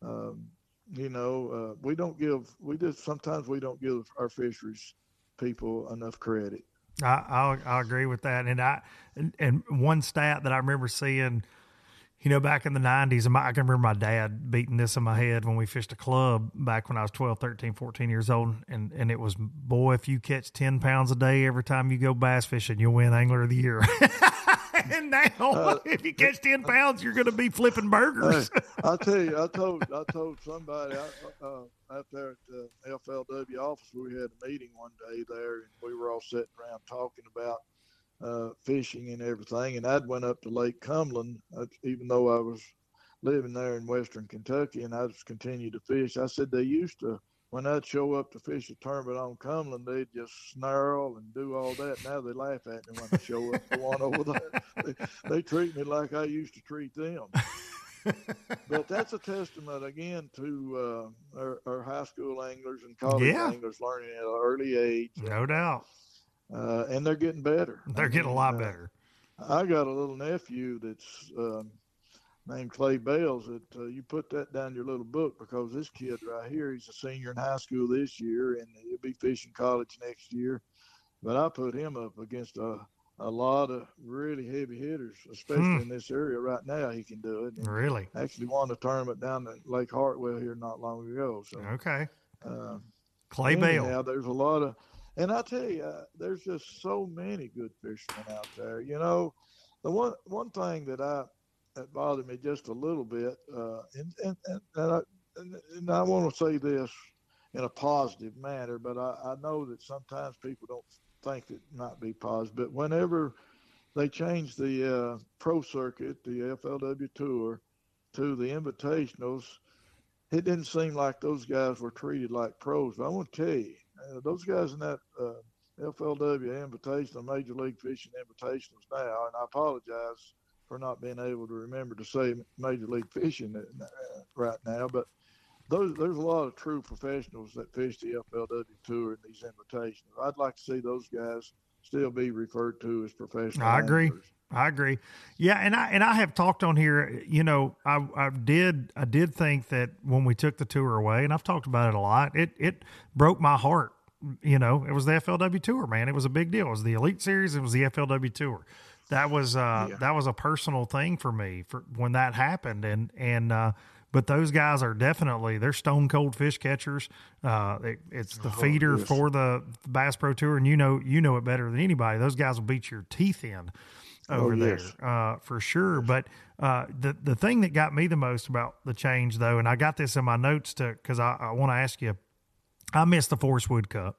S3: sometimes we don't give our fisheries people enough credit.
S2: I agree with that, and one stat that I remember seeing, back in the 90s, and I can remember my dad beating this in my head when we fished a club back when I was 12, 13, 14 years old, and it was, boy, if you catch 10 pounds a day every time you go bass fishing, you'll win Angler of the Year. And now, if you catch 10 pounds, you're going to be flipping burgers.
S3: Hey, I'll tell you, I told somebody out there at the FLW office, we had a meeting one day there, and we were all sitting around talking about fishing and everything. And I'd went up to Lake Cumberland, even though I was living there in Western Kentucky, and I just continued to fish. I said they used to, when I'd show up to fish a tournament on Cumberland, they'd just snarl and do all that. Now they laugh at me when I show up to one over there. They treat me like I used to treat them. But that's a testament, again, to our high school anglers and college anglers learning at an early age.
S2: No doubt.
S3: And they're getting better.
S2: They're getting a lot better.
S3: I got a little nephew that's named Clay Bales. That you put that down your little book, because this kid right here, he's a senior in high school this year, and he'll be fishing college next year. But I put him up against a lot of really heavy hitters, especially in this area right now. He can do it. And
S2: really?
S3: Actually won the tournament down at Lake Hartwell here not long ago. So
S2: okay. Clay Bale.
S3: Now there's a lot of, and I tell you, there's just so many good fishermen out there. The one thing that bothered me just a little bit, and I want to say this in a positive manner, but I know that sometimes people don't think it might be positive. But whenever they changed the pro circuit, the FLW Tour, to the invitationals, it didn't seem like those guys were treated like pros. But I want to tell you, those guys in that FLW Invitational, Major League Fishing Invitationals now, and I apologize for not being able to remember to say Major League Fishing right now, but there's a lot of true professionals that fish the FLW Tour and these invitations. I'd like to see those guys still be referred to as professional anglers.
S2: I agree. Yeah, and I have talked on here, I did think that when we took the tour away, and I've talked about it a lot, it broke my heart. It was the FLW Tour, man. It was a big deal. It was the Elite Series. It was the FLW Tour. That was a personal thing for me for when that happened. But those guys are they're stone cold fish catchers. It's the feeder for the Bass Pro Tour, and you know it better than anybody. Those guys will beat your teeth in over there for sure. Yes. But the thing that got me the most about the change, though, and I got this in my notes because I want to ask you, I missed the Forest Wood Cup.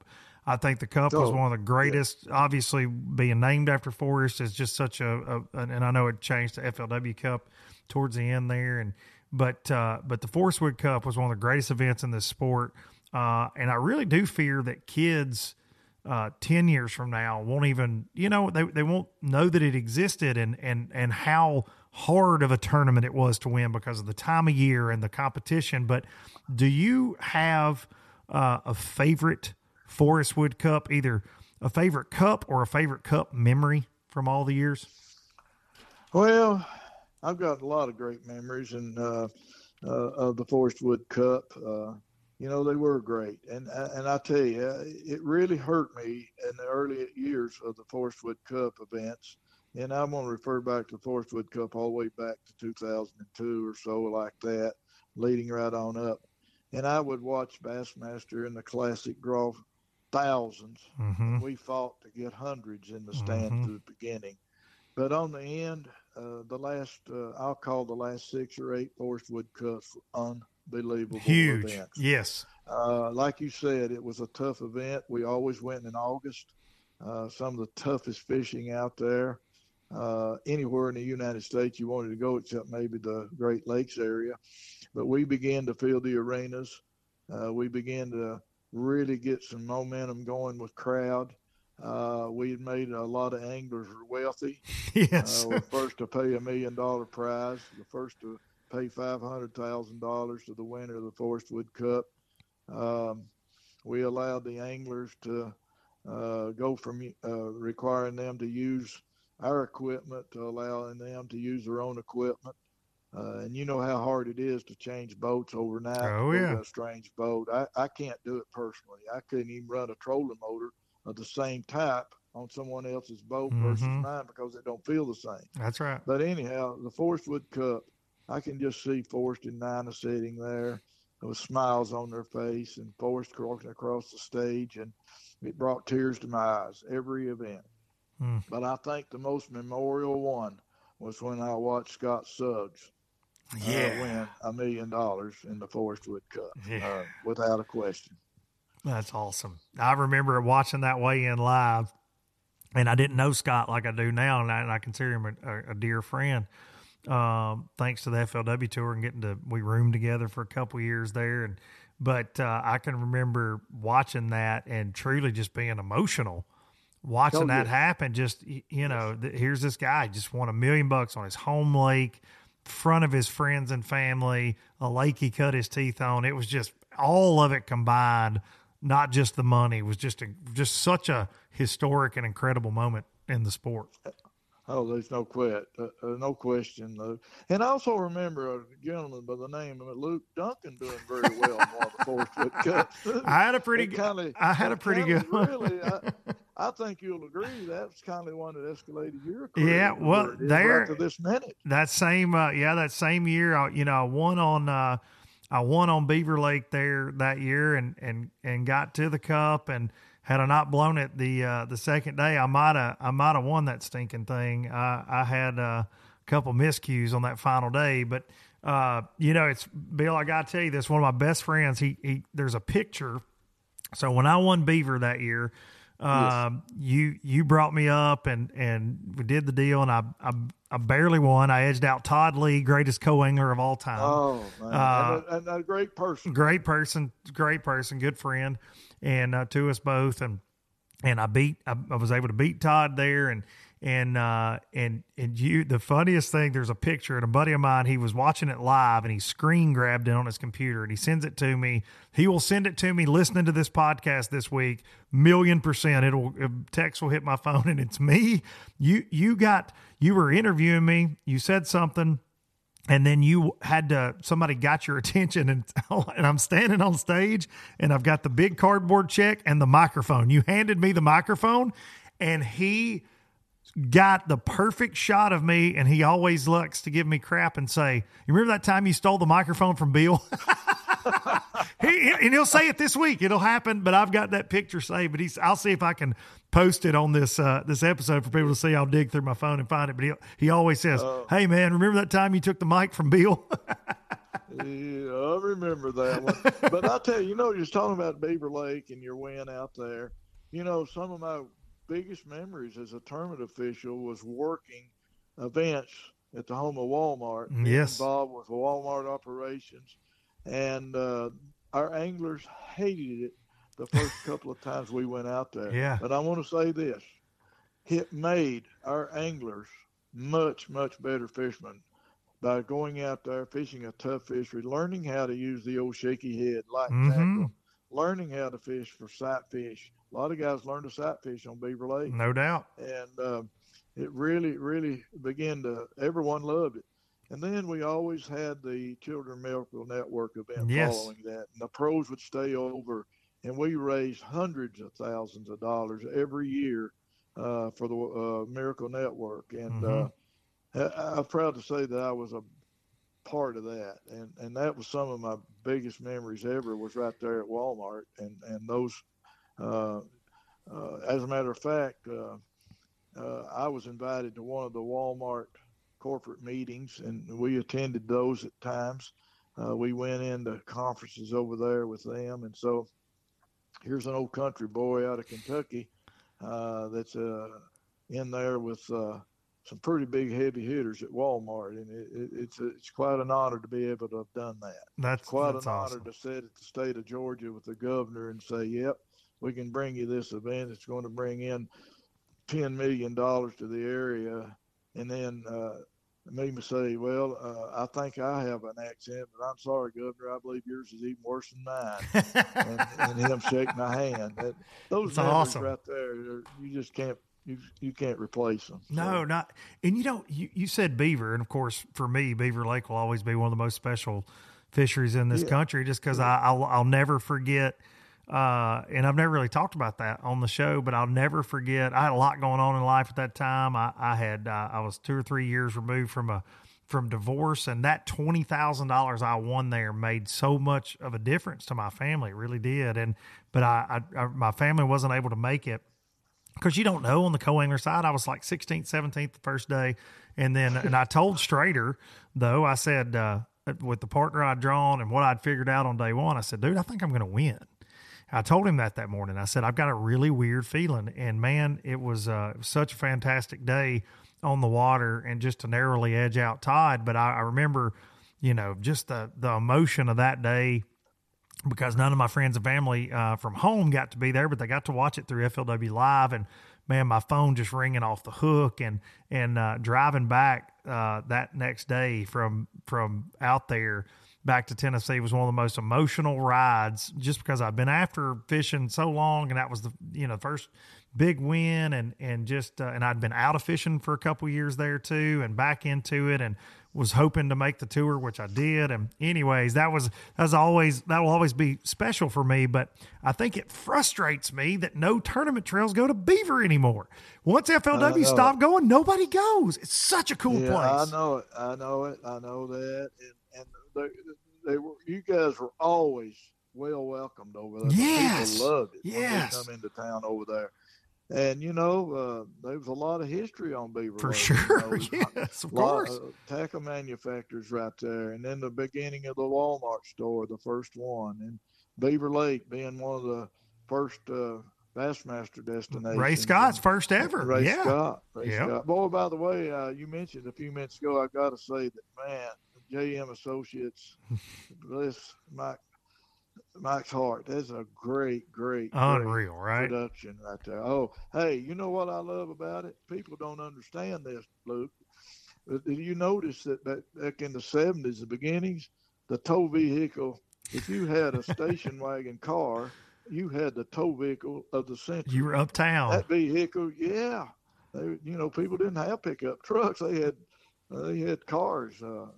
S2: I think the Cup was
S3: Oh,
S2: one of the greatest. Yeah. Obviously, being named after Forrest is just such and I know it changed to FLW Cup towards the end there, but the Forrest Wood Cup was one of the greatest events in this sport, and I really do fear that kids 10 years from now won't even, they won't know that it existed and how hard of a tournament it was to win because of the time of year and the competition. But do you have a favorite Forrest Wood Cup, either a favorite cup or a favorite cup memory from all the years?
S3: Well, I've got a lot of great memories of the Forrest Wood Cup. They were great. And I tell you, it really hurt me in the early years of the Forrest Wood Cup events. And I'm going to refer back to the Forrest Wood Cup all the way back to 2002 or so, like that, leading right on up. And I would watch Bassmaster in the Classic draw thousands.
S2: Mm-hmm.
S3: We fought to get hundreds in the stands at the beginning. But on the end, I'll call the last 6 or 8 Forrest Wood Cups unbelievable
S2: huge
S3: events.
S2: Yes.
S3: Like you said, it was a tough event. We always went in August. Some of the toughest fishing out there. Anywhere in the United States you wanted to go except maybe the Great Lakes area. But we began to fill the arenas. We began to really get some momentum going with crowd. We had made a lot of anglers wealthy.
S2: Yes.
S3: We're first to pay $1 million prize, the first to pay $500,000 to the winner of the Forrest Wood Cup. We allowed the anglers to go from requiring them to use our equipment to allowing them to use their own equipment. And you know how hard it is to change boats overnight.
S2: Oh, yeah.
S3: A strange boat. I can't do it personally. I couldn't even run a trolling motor of the same type on someone else's boat versus mine because it don't feel the same.
S2: That's right.
S3: But anyhow, the Forrest Wood Cup, I can just see Forrest and Nina sitting there with smiles on their face and Forrest walking across the stage, and it brought tears to my eyes every event. But I think the most memorial one was when I watched Scott Suggs win $1 million in the Forrest Wood Cup, without a question.
S2: That's awesome. I remember watching that weigh-in live, and I didn't know Scott like I do now, and I consider him a dear friend. Thanks to the FLW tour and we roomed together for a couple of years there, but I can remember watching that and truly just being emotional. Watching that happen, just, here's this guy just won $1 million on his home lake, front of his friends and family, a lake he cut his teeth on. It was just all of it combined, not just the money. It was just such a historic and incredible moment in the sport.
S3: Oh, there's no question. And I also remember a gentleman by the name of Luke Duncan doing very well in one of the Forrest Wood Cups.
S2: I had a pretty good one.
S3: Really, I think you'll agree that's kind of one that escalated your career.
S2: Yeah, well,
S3: right to this minute.
S2: That same year, I won on Beaver Lake there that year, and got to the Cup, and had I not blown it the second day, I might have won that stinking thing. I had a couple miscues on that final day, but it's Bill. I got to tell you this. One of my best friends. He there's a picture. So when I won Beaver that year, you brought me up and we did the deal, and I barely won. I edged out Todd Lee, greatest co-angler of all time.
S3: Oh, man. And a great person.
S2: Great person, good friend, and to us both. And I was able to beat Todd there, and you, the funniest thing, there's a picture, and a buddy of mine, he was watching it live, and he screen grabbed it on his computer, and he sends it to me. He will send it to me listening to this podcast this week, 1,000,000%. Text will hit my phone, and it's me. You were interviewing me. You said something, and then somebody got your attention, and I'm standing on stage, and I've got the big cardboard check and the microphone. You handed me the microphone, and he got the perfect shot of me, and he always likes to give me crap and say, "You remember that time you stole the microphone from Bill?" He'll say it this week. It'll happen, but I've got that picture saved. But I'll see if I can post it on this episode for people to see. I'll dig through my phone and find it. But he always says, "Hey man, remember that time you took the mic from Bill?"
S3: Yeah, I remember that one. But I'll tell you, you're talking about Beaver Lake and your win out there. some of my biggest memories as a tournament official was working events at the home of Walmart, being
S2: Yes.
S3: involved with Walmart operations. And our anglers hated it the first couple of times we went out there.
S2: Yeah.
S3: But I want to say this. It made our anglers much, much better fishermen by going out there, fishing a tough fishery, learning how to use the old shaky head, light tackle, learning how to fish for sight fish. A lot of guys learn to sight fish on Beaver Lake.
S2: No doubt.
S3: And it really, really began to, everyone loved it. And then we always had the Children Miracle Network event following that. And the pros would stay over, and we raised hundreds of thousands of dollars every year for the Miracle Network. And I'm proud to say that I was a part of that. And that was some of my biggest memories ever, was right there at Walmart. And those, as a matter of fact, I was invited to one of the Walmart corporate meetings, and we attended those at times. We went into conferences over there with them. And so here's an old country boy out of Kentucky that's in there with some pretty big heavy hitters at Walmart. And it's quite an honor to be able to have done that.
S2: That's
S3: quite
S2: that's
S3: an
S2: awesome.
S3: honor to sit at the state of Georgia with the governor and say, yep, we can bring you this event. It's going to bring in $10 million to the area. And then me say, well, I think I have an accent, but I'm sorry, Governor, I believe yours is even worse than mine. and him shaking my hand. Those memories
S2: awesome.
S3: right there, you just can't, you can't replace them.
S2: No, not. And you said beaver, and of course for me, Beaver Lake will always be one of the most special fisheries in this country, just because I'll never forget. And I've never really talked about that on the show, but I'll never forget. I had a lot going on in life at that time. I was 2 or 3 years removed from divorce, and that $20,000 I won there made so much of a difference to my family. It really did. But my family wasn't able to make it, because you don't know, on the co-angler side, I was like 16th, 17th the first day. And I told Strader, though, I said, with the partner I'd drawn and what I'd figured out on day one, I said, dude, I think I'm going to win. I told him that morning. I said, I've got a really weird feeling. And man, it was such a fantastic day on the water and just to narrowly edge out Todd. But I remember, just the emotion of that day, because none of my friends and family from home got to be there, but they got to watch it through FLW Live. And man, my phone just ringing off the hook, and driving back that next day from out there back to Tennessee was one of the most emotional rides, just because I've been after fishing so long, and that was the first big win, and just and I'd been out of fishing for a couple years there too, and back into it, and was hoping to make the tour, which I did. And anyways, that will always be special for me. But I think it frustrates me that no tournament trails go to Beaver anymore. Once FLW stopped going, nobody goes. It's such a cool place.
S3: I know it. I know that. And they were, you guys were always well welcomed over there.
S2: Yes.
S3: People loved it.
S2: Yes.
S3: When they come into town over there. And, there was a lot of history on Beaver
S2: For
S3: Lake.
S2: sure. Yes, of course.
S3: Tackle manufacturers right there. And then the beginning of the Walmart store, the first one. And Beaver Lake being one of the first Bassmaster destinations.
S2: Ray Scott's first ever.
S3: Ray
S2: yeah.
S3: Scott. Scott. Boy, by the way, you mentioned a few minutes ago, I got to say that, man, JM Associates, bless Mike's heart. That's a great
S2: unreal, right?
S3: Production right there. Oh, hey, you know what I love about it? People don't understand this, Luke. Did you notice that back in the 70s, the beginnings, the tow vehicle, if you had a station wagon car, you had the tow vehicle of the century.
S2: You were uptown.
S3: That vehicle, yeah. People didn't have pickup trucks. They had cars,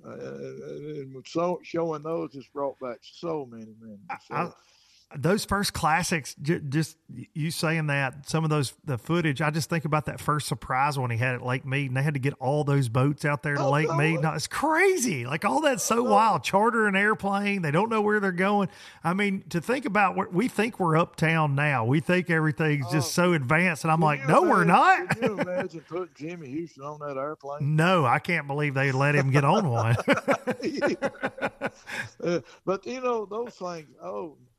S3: and showing those just brought back so many memories.
S2: Those first classics, just you saying that, some of the footage, I just think about that first surprise one he had at Lake Mead, and they had to get all those boats out there to Lake Mead. No, it's crazy. Like, all that's so wild. Charter an airplane. They don't know where they're going. I mean, to think about what we think we're uptown now. We think everything's just so advanced. And I'm like, no, we're not.
S3: Can you imagine putting Jimmy Houston on that airplane?
S2: No, I can't believe they let him get on one.
S3: But, those things,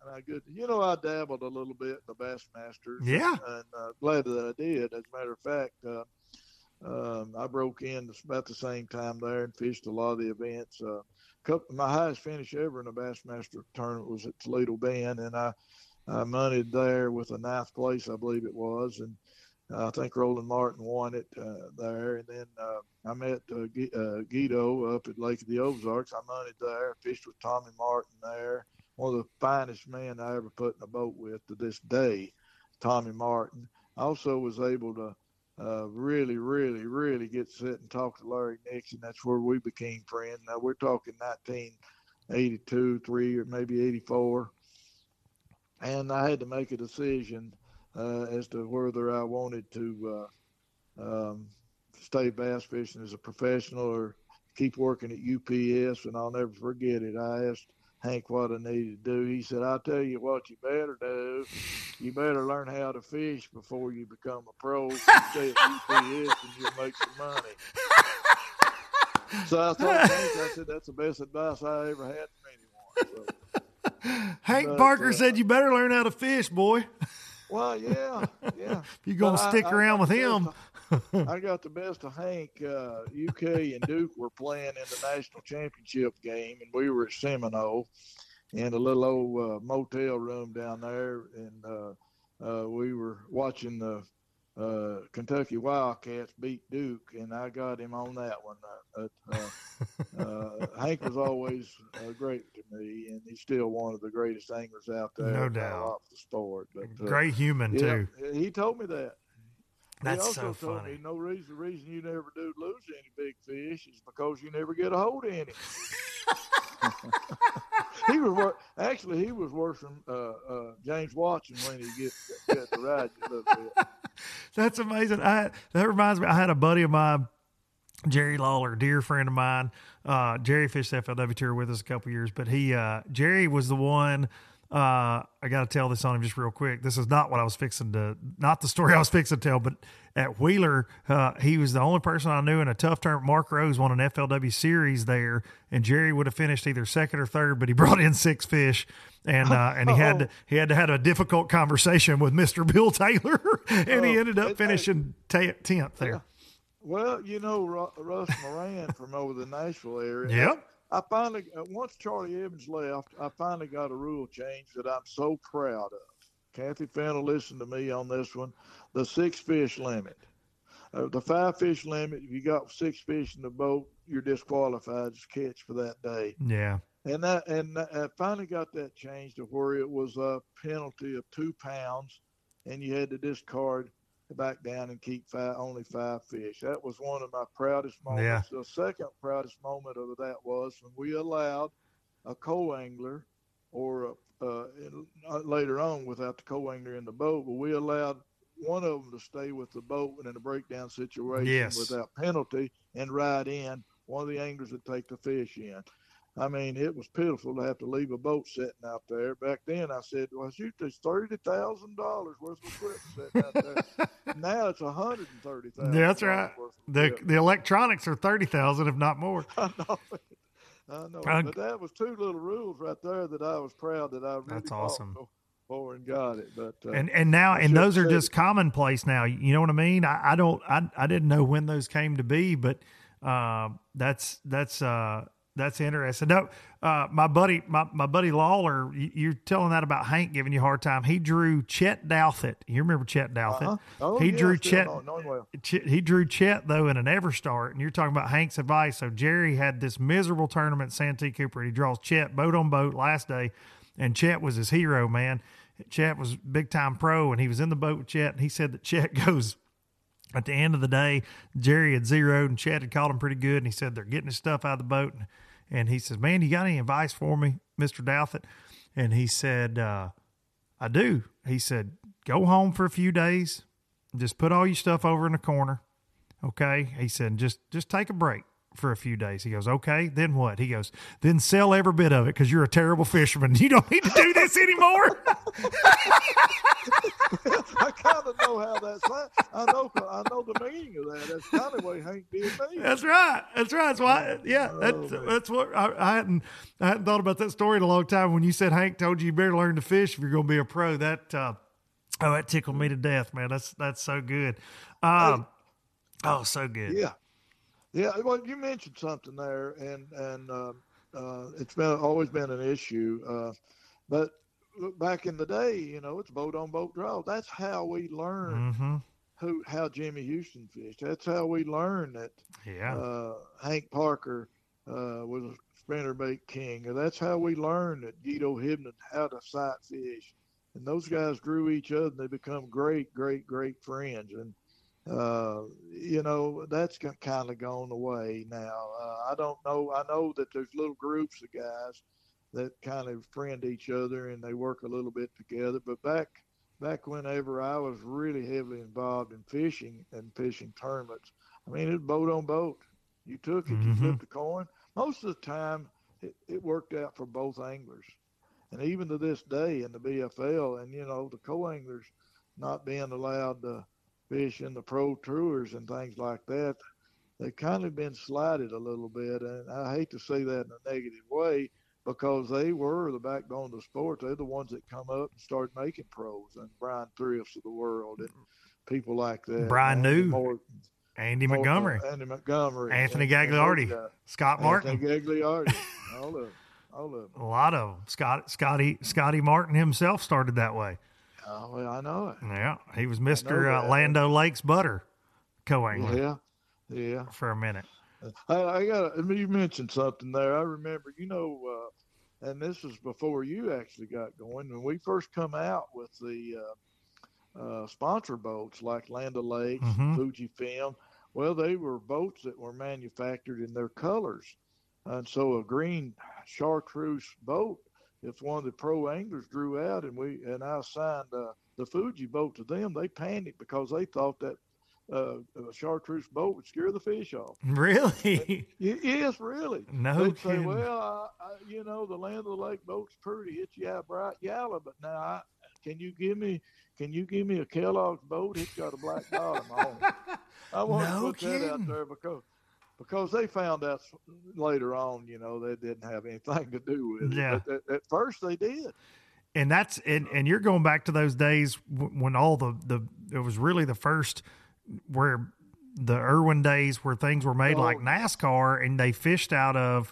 S3: And I dabbled a little bit in the Bassmasters.
S2: Yeah.
S3: And glad that I did. As a matter of fact, I broke in about the same time there and fished a lot of the events. My highest finish ever in a Bassmaster tournament was at Toledo Bend, and I moneyed there with a 9th place, I believe it was, and I think Roland Martin won it there. And then I met Guido up at Lake of the Ozarks. I moneyed there. I fished with Tommy Martin there, one of the finest men I ever put in a boat with to this day, Tommy Martin. I also was able to really, really, really get to sit and talk to Larry Nixon. That's where we became friends. Now we're talking 1982, 3, or maybe 84. And I had to make a decision as to whether I wanted to stay bass fishing as a professional or keep working at UPS. And I'll never forget it. I asked Hank what I needed to do. He said, "I'll tell you what you better do. You better learn how to fish before you become a pro. You stay at UPS and you'll make some money." So I told Hank, I said, that's the best advice I ever had from anyone. So,
S2: Hank Parker said you better learn how to fish, boy.
S3: Well, yeah.
S2: If you're going to stick around with him.
S3: I got the best of Hank. UK and Duke were playing in the national championship game, and we were at Seminole in a little old motel room down there, and we were watching the Kentucky Wildcats beat Duke, and I got him on that one. Hank was always great to me, and he's still one of the greatest anglers out there.
S2: No doubt.
S3: Off the sport. But,
S2: great human, too.
S3: He told me that.
S2: That's
S3: he also told me no reason you never do lose any big fish is because you never get a hold of any. He was worse than James Watson when he get to ride you a little bit.
S2: That's amazing. That reminds me, I had a buddy of mine, Jerry Lawler, dear friend of mine. Jerry fished the FLW tour with us a couple years, but Jerry was the one. I got to tell this on him just real quick. This is not not the story I was fixing to tell, but at Wheeler, he was the only person I knew in a tough tournament. Mark Rose won an FLW series there, and Jerry would have finished either second or third, but he brought in 6 fish. And he had to have a difficult conversation with Mr. Bill Taylor, and he ended up finishing 10th there.
S3: Yeah. Well, Russ Moran from over the Nashville area.
S2: Yep.
S3: I finally, once Charlie Evans left, I finally got a rule change that I'm so proud of. Kathy Fennell listened to me on this one. The 6 fish limit. The 5 fish limit, if you got 6 fish in the boat, you're disqualified as catch for that day.
S2: Yeah.
S3: And I finally got that changed to where it was a penalty of 2 pounds, and you had to discard back down and keep only 5 fish. That was one of my proudest moments.
S2: Yeah.
S3: The second proudest moment of that was when we allowed a co-angler, or later on without the co-angler in the boat, but we allowed one of them to stay with the boat in a breakdown situation without penalty and ride in. One of the anglers would take the fish in. I mean, it was pitiful to have to leave a boat sitting out there. Back then, I said, well, shoot, there's $30,000 worth of equipment sitting out there. Now it's $130,000.
S2: Yeah, that's right. The electronics are $30,000, if not more.
S3: I know. But that was 2 little rules right there that I was proud that I really
S2: that's awesome.
S3: For and got it. But
S2: and now those are just commonplace now. You know what I mean? I didn't know when those came to be, but that's interesting. No, my buddy Lawler, you're telling that about Hank giving you a hard time. He drew Chet Douthit. You remember Chet Douthit?
S3: Uh-huh. Oh,
S2: he drew
S3: Chet.
S2: He drew Chet though in an Everstart, and you're talking about Hank's advice. So Jerry had this miserable tournament at Santee Cooper, and he draws Chet boat on boat last day, and Chet was his hero, man. Chet was big time pro, and he was in the boat with Chet, and he said that Chet goes. At the end of the day, Jerry had zeroed, and Chet had caught him pretty good, and he said they're getting his stuff out of the boat. And he says, man, you got any advice for me, Mr. Douthit? And he said, I do. He said, go home for a few days. Just put all your stuff over in the corner. Okay. He said, just take a break for a few days. He goes, okay, then what? He goes, then sell every bit of it because you're a terrible fisherman. You don't need to do this anymore.
S3: I kind of know how that's like. I know the meaning of that. That's kind of the way Hank did me.
S2: That's right. That's why. Yeah, that's what I hadn't thought about that story in a long time. When you said Hank told you better learn to fish if you're going to be a pro, that that tickled me to death, man. That's so good. So good.
S3: Yeah. Well, you mentioned something there, and it's always been an issue. But back in the day, it's boat on boat draw. That's how we learned how Jimmy Houston fished. That's how we learned that Hank Parker was a spinnerbait king. And that's how we learned that Guido Hibden how to sight fish. And those guys grew each other, and they become great, great, great friends. And that's kind of gone away now. I don't know. I know that there's little groups of guys that kind of friend each other and they work a little bit together. But back whenever I was really heavily involved in fishing and fishing tournaments, I mean, it was boat on boat. You took it, you flipped a coin. Most of the time, it worked out for both anglers. And even to this day in the BFL, and the co-anglers not being allowed to fish in the pro tours and things like that, they've kind of been slighted a little bit. And I hate to say that in a negative way, because they were the backbone of the sport. They're the ones that come up and start making pros, and Brian Thrifts of the world and people like that.
S2: Brian New, Andy Montgomery, Anthony Gagliardi, Scott Martin,
S3: Anthony Gagliardi, all of them.
S2: A lot of them. Scotty Martin himself started that way.
S3: Oh, well, I know it.
S2: Yeah, he was Mr. Lando Lake's butter co-angler.
S3: Yeah.
S2: For a minute.
S3: You mentioned something there. I remember, and this was before you actually got going. When we first come out with the sponsor boats like Land O'Lakes, Fujifilm, well, they were boats that were manufactured in their colors. And so a green chartreuse boat, if one of the pro anglers drew out and I assigned the Fuji boat to them, they panicked because they thought that a chartreuse boat would scare the fish off.
S2: Really?
S3: Yes, really.
S2: No
S3: They'd
S2: kidding.
S3: say, well, the Land of the Lake boat's pretty. It's bright yellow, but now can you give me a Kellogg's boat? It's got a black bottom on it. I want to put that out there because they found out later on, they didn't have anything to do with it.
S2: Yeah.
S3: But at first they did.
S2: And that's and you're going back to those days when all it was really the first where the Irwin days where things were made like NASCAR, and they fished out of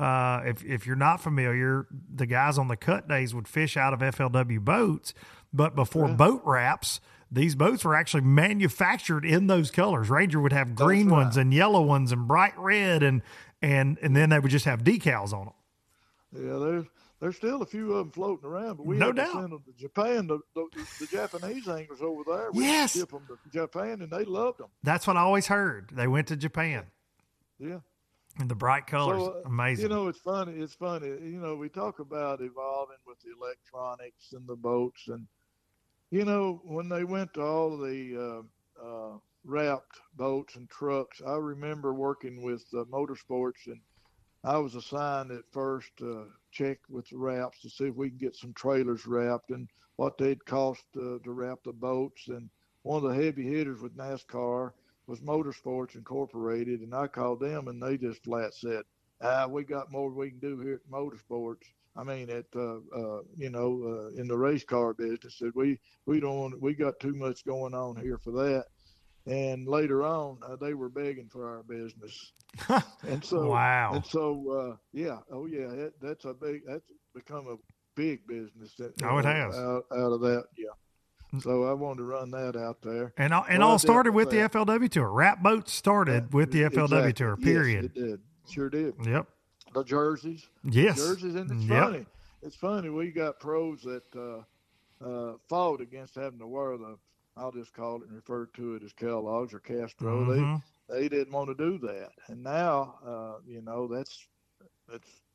S2: if you're not familiar, the guys on the cut days would fish out of FLW boats, but before boat wraps, these boats were actually manufactured in those colors. Ranger would have green ones and yellow ones and bright red, and then they would just have decals on them.
S3: Yeah, there's still a few of them floating around, but we
S2: no
S3: had
S2: doubt.
S3: to send them to Japan. The Japanese anglers over there, we ship them to Japan, and they loved them.
S2: That's what I always heard. They went to Japan.
S3: Yeah.
S2: And the bright colors, amazing.
S3: It's funny. We talk about evolving with the electronics and the boats, and when they went to all the wrapped boats and trucks, I remember working with Motorsports, and I was assigned at first to check with the wraps to see if we can get some trailers wrapped and what they'd cost to wrap the boats. And one of the heavy hitters with NASCAR was Motorsports Incorporated, and I called them, and they just flat said, we got more we can do here at Motorsports. I mean, in the race car business, said we got too much going on here for that. And later on, they were begging for our business. And so,
S2: wow.
S3: And so, that's become a big business.
S2: It has
S3: out of that. Yeah. So I wanted to run that out there.
S2: And all started with the FLW Tour. Wrap boats started with the FLW Tour, period.
S3: Yes, it did. Sure did.
S2: Yep.
S3: The jerseys.
S2: Yes.
S3: Jerseys, and it's funny. It's funny. We got pros that fought against having to wear I'll just call it and refer to it as Kellogg's or Castro. They didn't want to do that. And now, that's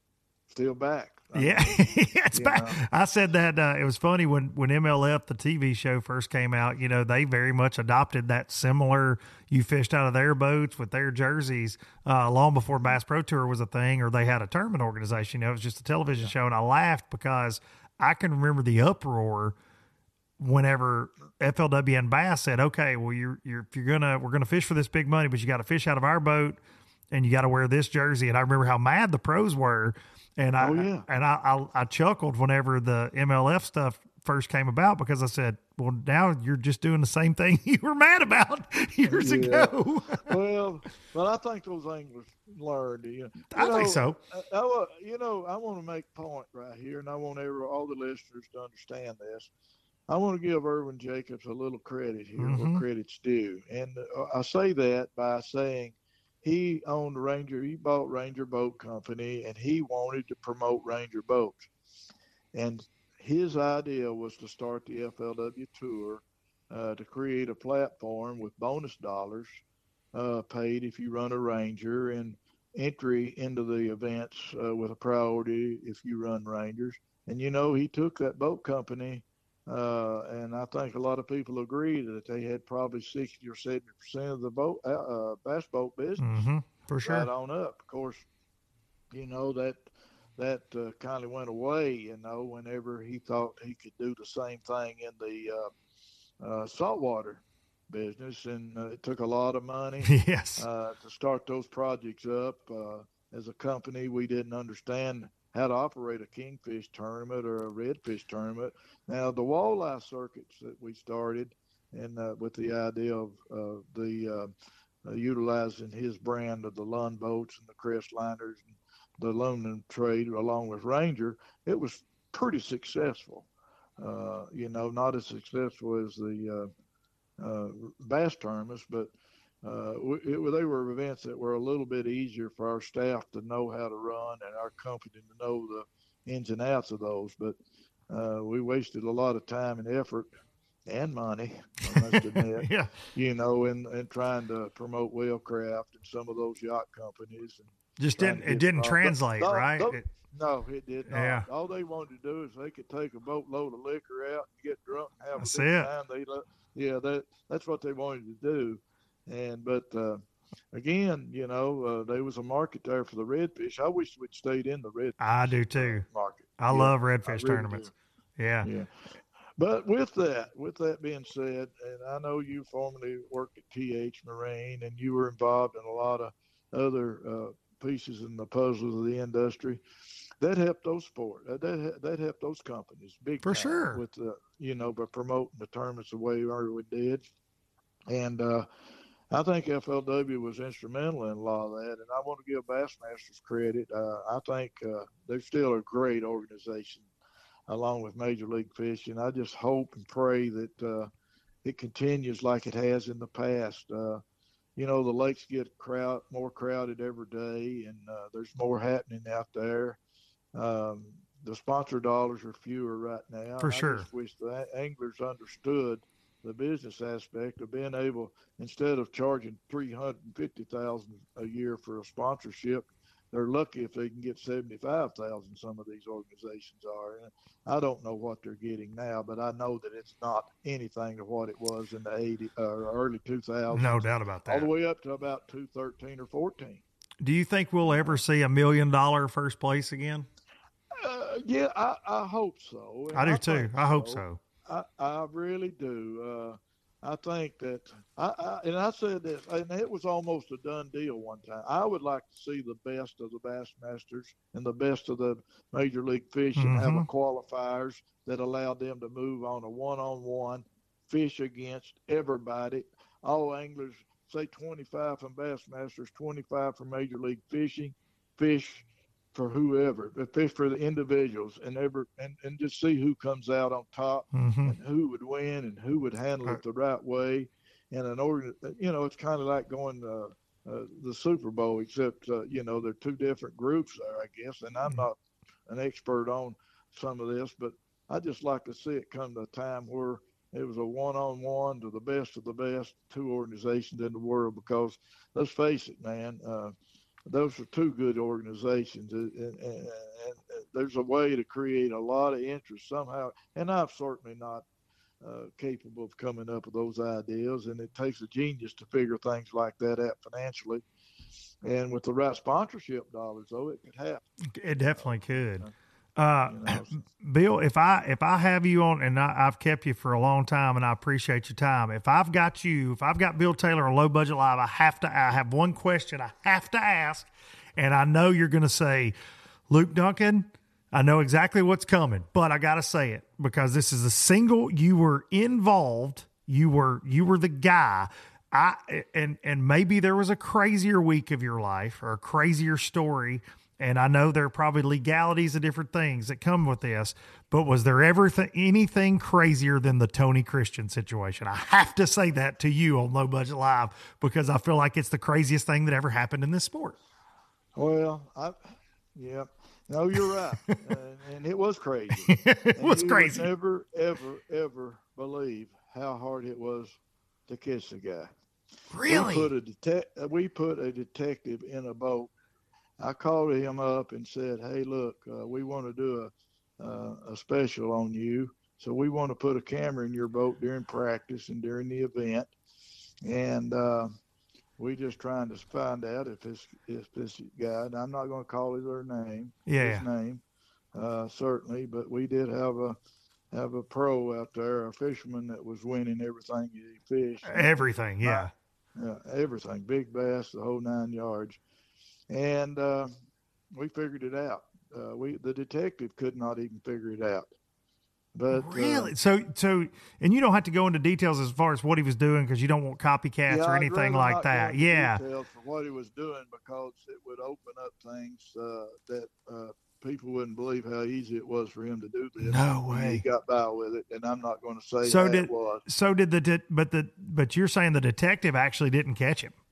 S3: still back.
S2: Yeah, it's back.
S3: Know.
S2: I said that it was funny when MLF, the TV show, first came out. You know, they very much adopted that similar. You fished out of their boats with their jerseys long before Bass Pro Tour was a thing, or they had a tournament organization. You know, it was just a television show, and I laughed because I can remember the uproar whenever FLW and Bass said, "Okay, well, we're gonna fish for this big money, but you got to fish out of our boat, and you got to wear this jersey." And I remember how mad the pros were. And I chuckled whenever the MLF stuff first came about because I said, well, now you're just doing the same thing you were mad about years ago.
S3: Well, but I think those anglers learned.
S2: I think so.
S3: I want to make a point right here, and I want all the listeners to understand this. I want to give Irwin Jacobs a little credit here, where credit's due. And I say that by saying, he owned Ranger. He bought Ranger Boat Company, and he wanted to promote Ranger boats. And his idea was to start the FLW Tour, to create a platform with bonus dollars paid if you run a Ranger, and entry into the events with a priority if you run Rangers. And, he took that boat company, and I think a lot of people agree that they had probably 60 or 70% of the bass boat business.
S2: For sure.
S3: Right on up. Of course, that kind of went away, whenever he thought he could do the same thing in the saltwater business. And it took a lot of money to start those projects up. As a company, we didn't understand how to operate a kingfish tournament or a redfish tournament. Now, the walleye circuits that we started, and with the idea of utilizing his brand of the Lund boats and the Crest liners and the aluminum trade along with Ranger, it was pretty successful. Not as successful as the bass tournaments, but they were events that were a little bit easier for our staff to know how to run and our company to know the ins and outs of those. But we wasted a lot of time and effort and money, I must admit, in trying to promote Whalecraft and some of those yacht companies. And
S2: just didn't translate, right?
S3: No, it did not. Yeah. All they wanted to do is they could take a boatload of liquor out and get drunk and have a good time. That's what they wanted to do. But again, there was a market there for the redfish. I wish we'd stayed in the redfish.
S2: I do too. Market. I love redfish tournaments. Yeah.
S3: But with that being said, and I know you formerly worked at TH Marine, and you were involved in a lot of other pieces in the puzzles of the industry. That helped those sport. That helped those companies big
S2: for
S3: time
S2: sure.
S3: With by promoting the tournaments the way we did, and I think FLW was instrumental in a lot of that. And I want to give Bassmasters credit. I think they're still a great organization, along with Major League Fishing. I just hope and pray that it continues like it has in the past. The lakes get more crowded every day, and there's more happening out there. The sponsor dollars are fewer right now.
S2: For sure.
S3: I just wish the anglers understood the business aspect of being able, instead of charging $350,000 a year for a sponsorship, they're lucky if they can get $75,000. Some of these organizations are. And I don't know what they're getting now, but I know that it's not anything of what it was in the early 2000s.
S2: No doubt about that.
S3: All the way up to about 2013 or 14.
S2: Do you think we'll ever see $1 million first place again?
S3: Yeah, I hope so.
S2: I do too. I hope so.
S3: I really do. I think that I said this, and it was almost a done deal one time. I would like to see the best of the Bassmasters and the best of the Major League Fishing have a qualifiers that allowed them to move on a one-on-one, fish against everybody. All anglers, say 25 from Bassmasters, 25 from Major League Fishing, fish for whoever, fish for the individuals, and just see who comes out on top and who would win and who would handle it the right way. And it's kind of like going the Super Bowl, except there are two different groups there, I guess. And I'm not an expert on some of this, but I just like to see it come to a time where it was a one-on-one to the best of the best, two organizations in the world. Because let's face it, man. those are two good organizations, and there's a way to create a lot of interest somehow. And I'm certainly not capable of coming up with those ideas, and it takes a genius to figure things like that out financially. And with the right sponsorship dollars, though, it could happen.
S2: It definitely could.
S3: You know,
S2: Bill, if I have you on, and I've kept you for a long time, and I appreciate your time. If I've got Bill Taylor on Low Budget Live, I have one question I have to ask, and I know you're going to say, Luke Duncan, I know exactly what's coming, but I got to say it because this is a single. You were involved. You were the guy. And maybe there was a crazier week of your life or a crazier story. And I know there are probably legalities and different things that come with this, but was there ever anything crazier than the Tony Christian situation? I have to say that to you on Low Budget Live because I feel like it's the craziest thing that ever happened in this sport.
S3: Well, yeah, no, you're right, and it was crazy.
S2: It was crazy.
S3: Would never, ever believe how hard it was to catch the guy.
S2: Really?
S3: We put a detective in a boat. I called him up and said, "Hey, look, we want to do a special on you. So we want to put a camera in your boat during practice and during the event, and we just trying to find out if this guy. And I'm not going to call his name. His name, certainly, but we did have a pro out there, a fisherman that was winning everything he fished.
S2: Everything, yeah.
S3: Yeah, everything, big bass, the whole 9 yards. And we figured it out. The detective could not even figure it out. But
S2: really, so, and you don't have to go into details as far as what he was doing because you don't want copycats or anything like that. Yeah,
S3: details for what he was doing because it would open up things that people wouldn't believe how easy it was for him to do this.
S2: No way.
S3: He got by with it, and I'm not going to say it was.
S2: So did but you're saying the detective actually didn't catch him?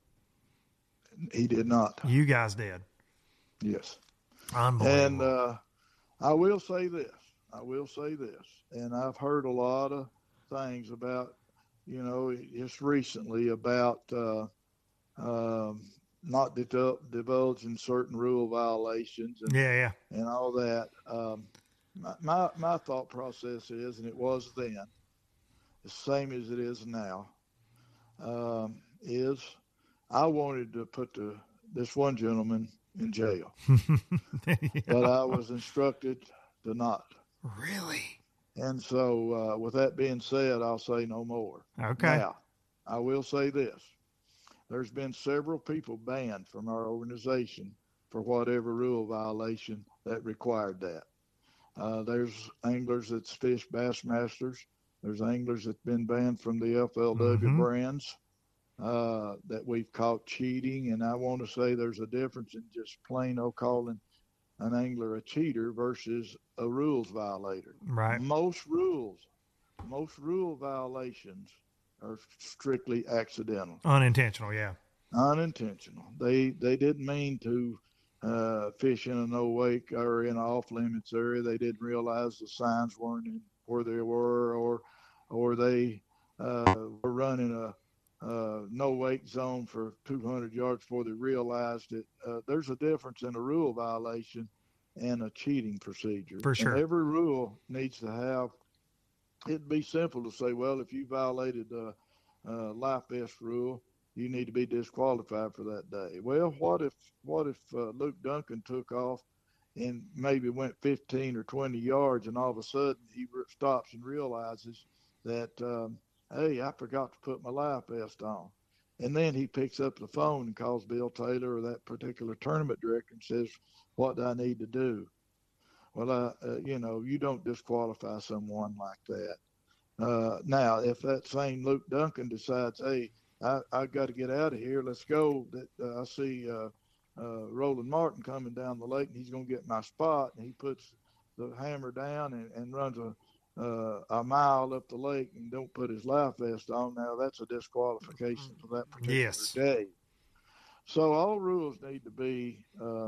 S3: He did not.
S2: You guys did.
S3: Yes.
S2: Unbelievable.
S3: And I will say this, and I've heard a lot of things about, just recently about not divulging certain rule violations and all that. My thought process is, and it was then, the same as it is now, is I wanted to put this one gentleman in jail, but I was instructed to not.
S2: Really?
S3: And so with that being said, I'll say no more.
S2: Okay.
S3: Now, I will say this. There's been several people banned from our organization for whatever rule violation that required that. There's anglers that's fished Bassmasters. There's anglers that's been banned from the FLW brands that we've caught cheating. And I want to say there's a difference in just plain old calling an angler a cheater versus a rules violator.
S2: Right.
S3: Most rule violations are strictly accidental.
S2: Unintentional, yeah.
S3: Unintentional. They didn't mean to fish in a no wake or in an off limits area. They didn't realize the signs weren't in where they were, or they were running a no wake zone for 200 yards before they realized it. There's a difference in a rule violation and a cheating procedure.
S2: For sure.
S3: And every rule needs to have. It'd be simple to say, well, if you violated the life vest rule, you need to be disqualified for that day. Well, what if Luke Duncan took off and maybe went 15 or 20 yards, and all of a sudden he stops and realizes that, hey, I forgot to put my life vest on. And then he picks up the phone and calls Bill Taylor or that particular tournament director and says, what do I need to do? Well, you don't disqualify someone like that. Now, if that same Luke Duncan decides, hey, I got to get out of here, let's go. I see Roland Martin coming down the lake, and he's going to get my spot, and he puts the hammer down and runs a mile up the lake and don't put his life vest on. Now that's a disqualification for that particular day. So all rules need to be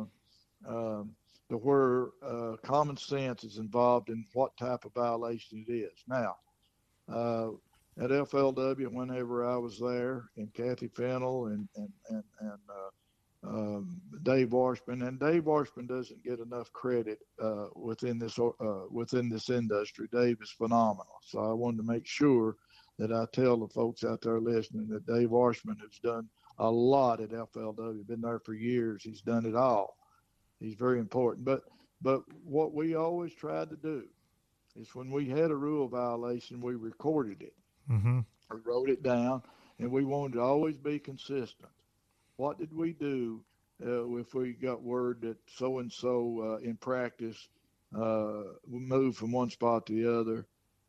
S3: to where common sense is involved in what type of violation it is. Now, at FLW, whenever I was there, and Kathy Fennell and Dave Washburn, and Dave Washburn doesn't get enough credit within this industry. Dave is phenomenal. So I wanted to make sure that I tell the folks out there listening that Dave Washburn has done a lot at FLW. Been there for years. He's done it all. He's very important. But what we always tried to do is when we had a rule violation, we recorded it.
S2: Mm-hmm.
S3: We wrote it down, and we wanted to always be consistent. What did we do if we got word that so-and-so in practice moved from one spot to the other?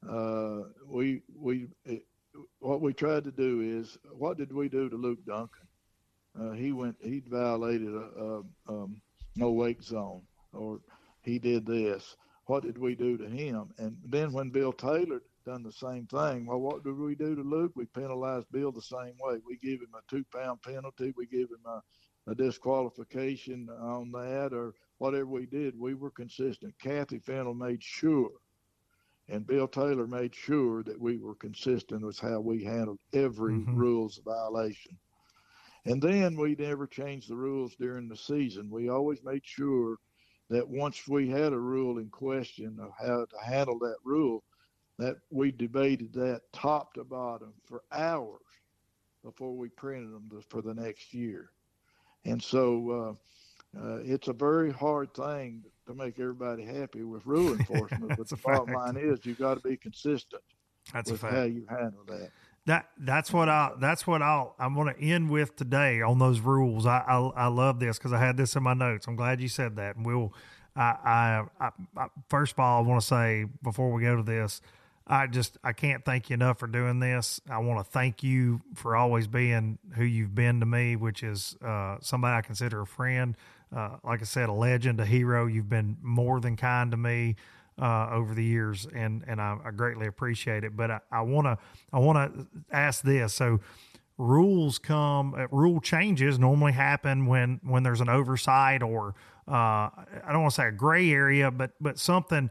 S3: What we tried to do is, what did we do to Luke Duncan? He violated a no wake zone, or he did this. What did we do to him? And then when Bill Taylor done the same thing, well, what did we do to Luke? We penalized Bill the same way. We give him a 2-pound penalty. We give him a disqualification on that, or whatever we did. We were consistent. Kathy Fennell made sure, and Bill Taylor made sure that we were consistent with how we handled every rules violation. And then we never changed the rules during the season. We always made sure that once we had a rule in question of how to handle that rule, that we debated that top to bottom for hours before we printed them for the next year. And so it's a very hard thing to make everybody happy with rule enforcement. But the bottom line is you've got to be consistent with how you handle that.
S2: That's what I'm going to end with today on those rules. I love this because I had this in my notes. I'm glad you said that. And I first of all, I want to say before we go to this, I can't thank you enough for doing this. I want to thank you for always being who you've been to me, which is somebody I consider a friend. Like I said, a legend, a hero. You've been more than kind to me over the years, and I greatly appreciate it. But I want to ask this. So rule changes normally happen when there's an oversight, or I don't want to say a gray area, but something.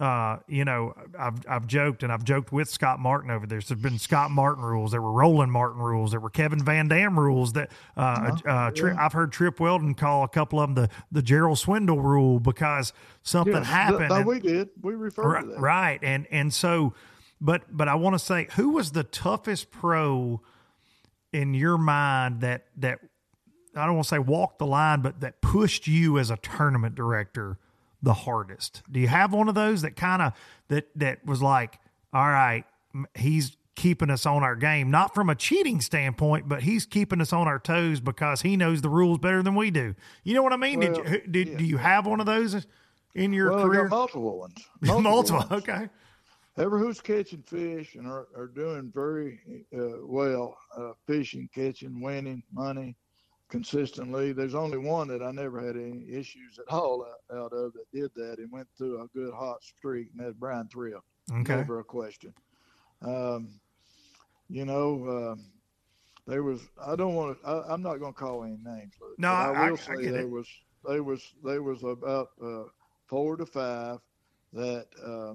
S2: I've joked with Scott Martin over there. There's been Scott Martin rules. There were Roland Martin rules. There were Kevin Van Dam rules that I've heard Trip Weldon call a couple of them the Gerald Swindle rule because something happened.
S3: We did. We referred to that.
S2: Right. And so, but I want to say, who was the toughest pro in your mind that I don't want to say walked the line, but that pushed you as a tournament director the hardest? Do you have one of those that kind of that was like, all right, he's keeping us on our game, not from a cheating standpoint, but he's keeping us on our toes because he knows the rules better than we do? You know what I mean? Well, do you have one of those in your career?
S3: I got multiple ones.
S2: Multiple
S3: ones.
S2: Okay.
S3: Ever who's catching fish and are doing very well, fishing, catching, winning money consistently. There's only one that I never had any issues at all out of that did that and went through a good hot streak, and that's Brian Thrill.
S2: Okay.
S3: Never a question. There was, I'm not going to call any names, Luke.
S2: No,
S3: I will say
S2: there
S3: was about 4 to 5 that,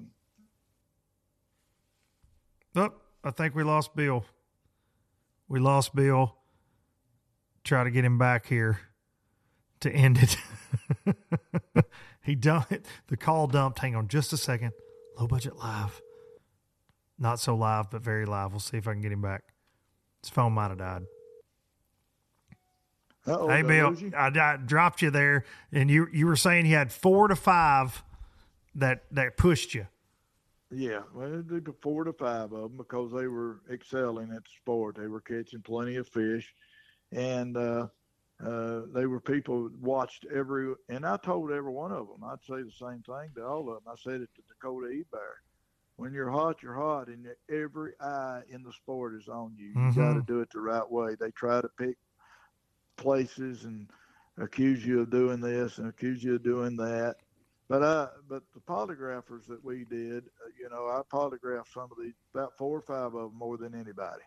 S2: I think we lost Bill. Try to get him back here to end it. He dumped it. The call dumped. Hang on just a second. Low budget live. Not so live, but very live. We'll see if I can get him back. His phone might have died. Hey, Bill, I dropped you there, and you were saying you had 4 to 5 that pushed you.
S3: Yeah, well, it did 4 to 5 of them because they were excelling at the sport. They were catching plenty of fish. And they were people who watched and I told every one of them, I'd say the same thing to all of them. I said it to Dakota Ebear. When you're hot, and every eye in the sport is on you. You got to do it the right way. They try to pick places and accuse you of doing this and accuse you of doing that. But the polygraphers that we did, I polygraphed some of these, about 4 or 5 of them more than anybody.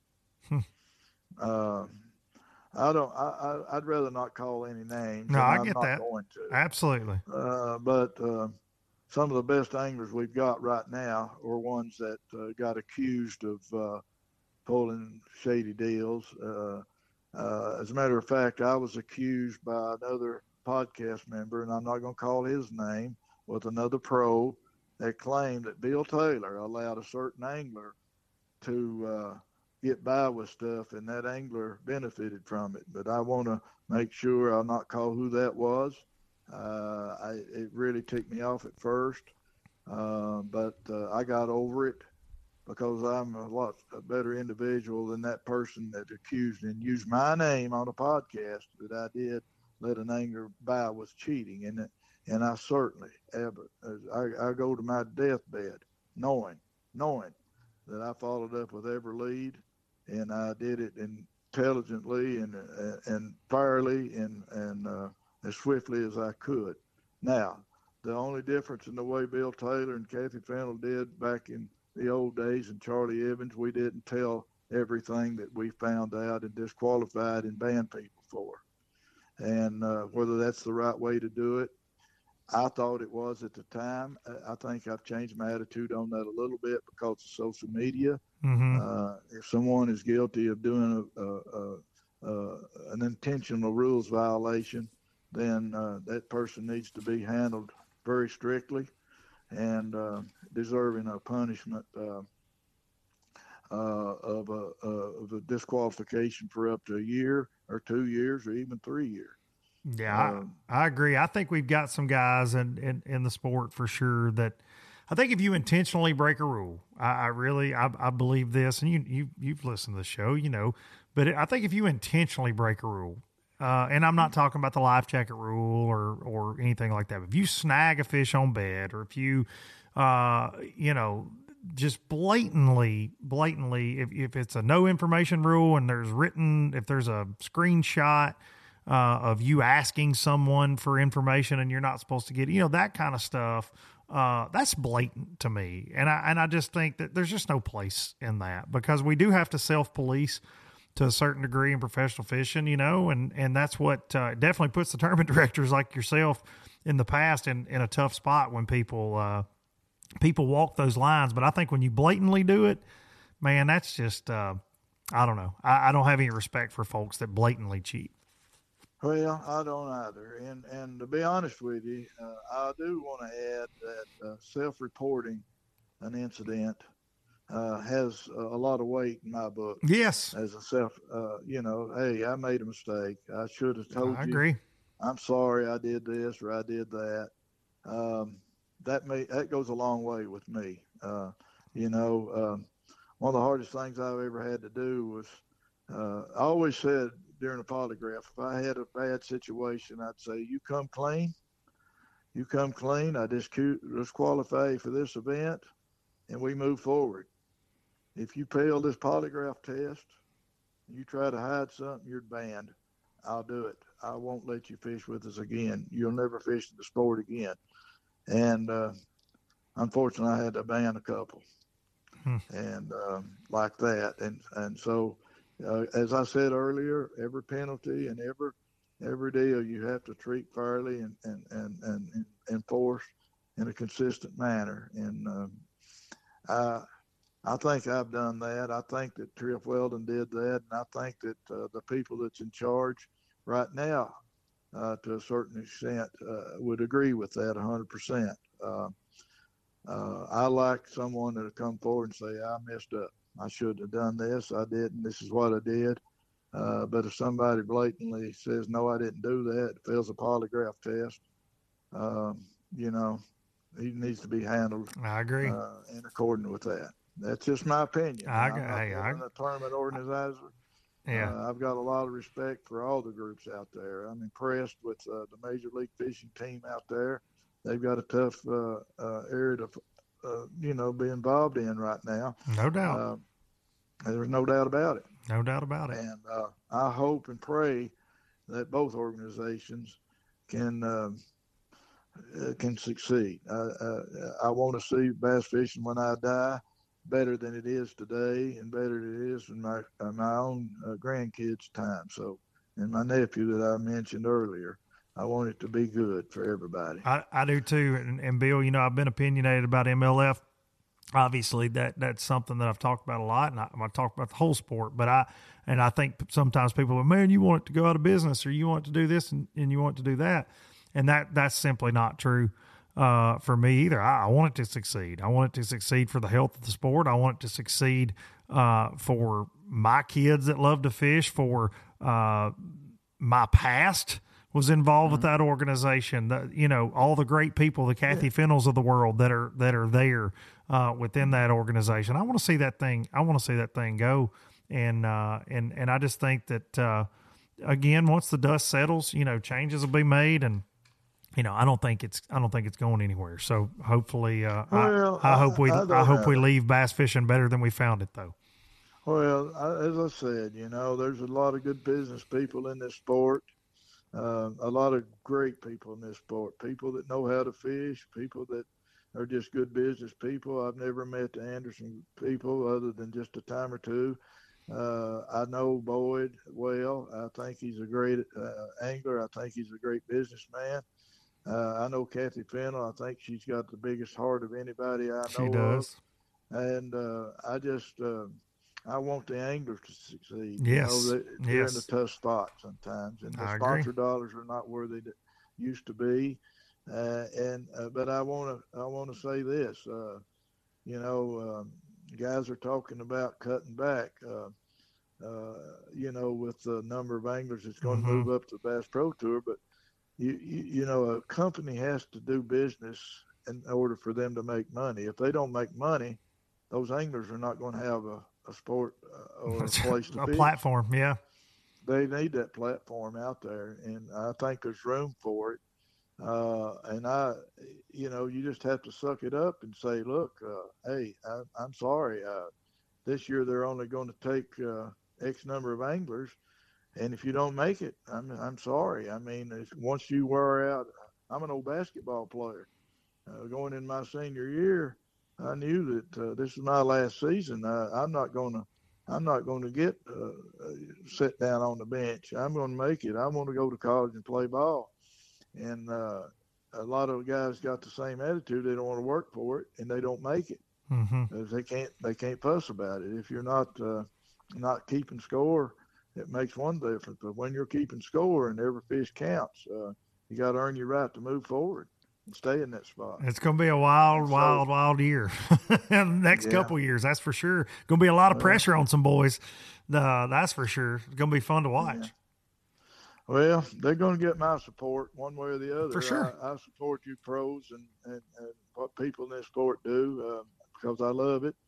S3: I'd rather not call any names.
S2: No, I get that.
S3: I'm not going to.
S2: Absolutely.
S3: But some of the best anglers we've got right now are ones that got accused of pulling shady deals. As a matter of fact, I was accused by another podcast member, and I'm not going to call his name, with another pro that claimed that Bill Taylor allowed a certain angler to get by with stuff, and that angler benefited from it. But I want to make sure I'll not call who that was. It really ticked me off at first, but I got over it because I'm a lot better individual than that person that accused and used my name on a podcast that I did let an angler by with cheating. And I certainly ever, I go to my deathbed knowing that I followed up with every lead, and I did it intelligently and fairly and as swiftly as I could. Now, the only difference in the way Bill Taylor and Kathy Fennell did back in the old days and Charlie Evans, we didn't tell everything that we found out and disqualified and banned people for. And whether that's the right way to do it, I thought it was at the time. I think I've changed my attitude on that a little bit because of social media.
S2: Mm-hmm.
S3: If someone is guilty of doing an intentional rules violation, then that person needs to be handled very strictly and deserving of punishment of a disqualification for up to a year or 2 years or even 3 years.
S2: Yeah, I agree. I think we've got some guys in the sport for sure that I think if you intentionally break a rule, I really believe this, and you've listened to the show, you know, but I think if you intentionally break a rule, and I'm not talking about the life jacket rule or anything like that, but if you snag a fish on bed, or if you, you know, just blatantly, if it's a no information rule and if there's a screenshot of you asking someone for information and you're not supposed to get, you know, that kind of stuff, that's blatant to me. And I just think that there's just no place in that, because we do have to self-police to a certain degree in professional fishing, you know, and that's what definitely puts the tournament directors like yourself in the past in a tough spot when people walk those lines. But I think when you blatantly do it, man, that's just, I don't know. I don't have any respect for folks that blatantly cheat.
S3: Well, I don't either. And to be honest with you, I do want to add that self-reporting an incident has a lot of weight in my book.
S2: Yes.
S3: As a you know, hey, I made a mistake. I should have told you.
S2: I agree.
S3: I'm sorry I did this or I did that. That goes a long way with me. You know, one of the hardest things I've ever had to do was, I always said during a polygraph, if I had a bad situation, I'd say, you come clean, I disqualify you for this event, and we move forward. If you fail this polygraph test, you try to hide something, you're banned. I'll do it. I won't let you fish with us again. You'll never fish the sport again. And unfortunately, I had to ban a couple, and like that. And so, as I said earlier, every penalty and every deal you have to treat fairly and enforce in a consistent manner. And I think I've done that. I think that Triff Weldon did that, and I think that the people that's in charge right now, to a certain extent, would agree with that 100%. I like someone that'll come forward and say, I messed up. I shouldn't have done this. I didn't. This is what I did. But if somebody blatantly says, no, I didn't do that, fails a polygraph test, you know, he needs to be handled.
S2: I agree.
S3: In accordance with that. That's just my opinion. I'm not a tournament organizer.
S2: Yeah.
S3: I've got a lot of respect for all the groups out there. I'm impressed with the Major League Fishing team out there. They've got a tough area to, you know, be involved in right now.
S2: No doubt.
S3: There's no doubt about it.
S2: No doubt about it.
S3: And I hope and pray that both organizations can succeed. I want to see bass fishing when I die better than it is today, and better than it is in my own grandkids' time. So, and my nephew that I mentioned earlier, I want it to be good for everybody.
S2: I do too. And Bill, you know, I've been opinionated about MLF obviously that's something that I've talked about a lot, and I talk about the whole sport. But I think sometimes people are, man, you want it to go out of business, or you want to do this and you want to do that, and that's simply not true for me either. I want it to succeed. I want it to succeed for the health of the sport. I want it to succeed for my kids that love to fish, for my past was involved with that organization. All the great people, the Kathy Fennells of the world that are there within that organization. I want to see that thing. I want to see that thing go. And I just think that again, once the dust settles, changes will be made, and I don't think it's going anywhere. So hopefully, I hope we leave bass fishing better than we found it, though.
S3: Well, as I said, there's a lot of good business people in this sport. A lot of great people in this sport, people that know how to fish, people that are just good business people. I've never met the Anderson people other than just a time or two. I know Boyd well. I think he's a great angler. I think he's a great businessman. I know Kathy Fennell. I think she's got the biggest heart of anybody I know.
S2: She does.
S3: And I want the anglers to succeed.
S2: Yes.
S3: They're in a tough spot sometimes, and the sponsor dollars are not where they used to be. But I want to say this. Guys are talking about cutting back. With the number of anglers that's going to move up to the Bass Pro Tour, but a company has to do business in order for them to make money. If they don't make money, those anglers are not going to have a sport or a place to be.
S2: A platform, yeah.
S3: They need that platform out there, and I think there's room for it. You just have to suck it up and say, look, hey, I'm sorry. This year they're only going to take X number of anglers, and if you don't make it, I'm sorry. I mean, once you wear out, I'm an old basketball player. Going in my senior year, I knew that this is my last season. I'm not going to get sit down on the bench. I'm going to make it. I want to go to college and play ball. And a lot of guys got the same attitude. They don't want to work for it, and they don't make it. Because they can't fuss about it. If you're not keeping score, it makes one difference. But when you're keeping score and every fish counts, you got to earn your right to move forward and stay in that spot.
S2: It's going to be a wild year. The next couple years, that's for sure. Going to be a lot of pressure on some boys. That's for sure. It's going to be fun to watch.
S3: Yeah. Well, they're going to get my support one way or the other.
S2: For sure.
S3: I support you pros and what people in this sport do because I love it.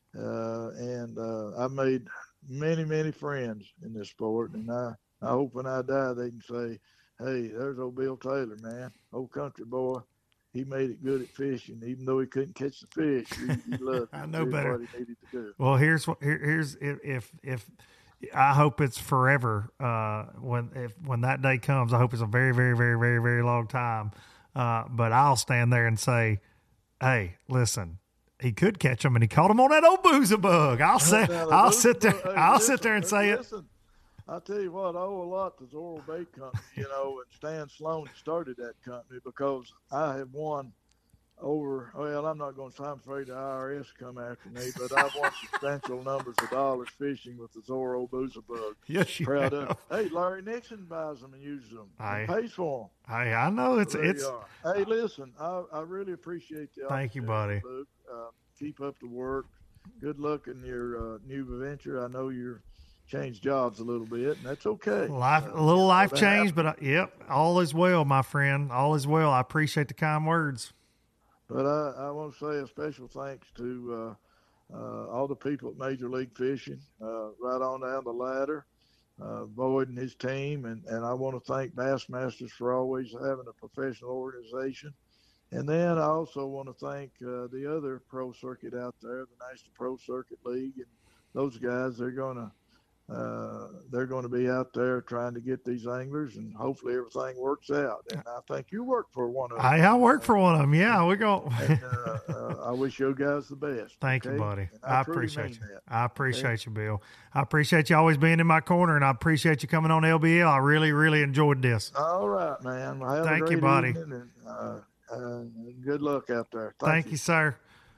S3: I've made many, many friends in this sport. And I hope when I die, they can say, hey, there's old Bill Taylor, man, old country boy. He made it good at fishing, even though he couldn't catch the fish. He loved it.
S2: I know better.
S3: What he needed to do.
S2: Well, here's if I hope it's forever. When that day comes, I hope it's a very, very, very, very, very long time. But I'll stand there and say, hey, listen, he could catch them, and he caught him on that old boozer bug. I'll sit there and say it.
S3: I'll tell you what, I owe a lot to Zorro Bait Company, and Stan Sloan started that company because I have won I'm not going to, I'm afraid the IRS come after me, but I've won substantial numbers of dollars fishing with the Zorro Boozer Bug.
S2: Yes, you
S3: Proud
S2: have.
S3: of. Hey, Larry Nixon buys them and uses them. And pays for them.
S2: I know it's.
S3: Hey, listen, I really appreciate the
S2: Thank you, buddy.
S3: Luke. Keep up the work. Good luck in your new venture. I know you're changed jobs a little bit, and that's okay.
S2: A little life change, but all is well, my friend. All is well. I appreciate the kind words.
S3: But I want to say a special thanks to all the people at Major League Fishing, right on down the ladder, Boyd and his team. And I want to thank Bassmasters for always having a professional organization. And then I also want to thank the other pro circuit out there, the National Pro Circuit League. And those guys, they're going to be out there trying to get these anglers, and hopefully everything works out. And I think you work for one of them.
S2: I work for one of them. Yeah, we go.
S3: I wish you guys the best.
S2: Thank you, buddy. I appreciate you. I appreciate you, Bill. I appreciate you always being in my corner, and I appreciate you coming on LBL. I really, really enjoyed this.
S3: All right, man. Well, have
S2: Thank
S3: a great
S2: you, buddy.
S3: evening, and good luck out there.
S2: Thank you, sir.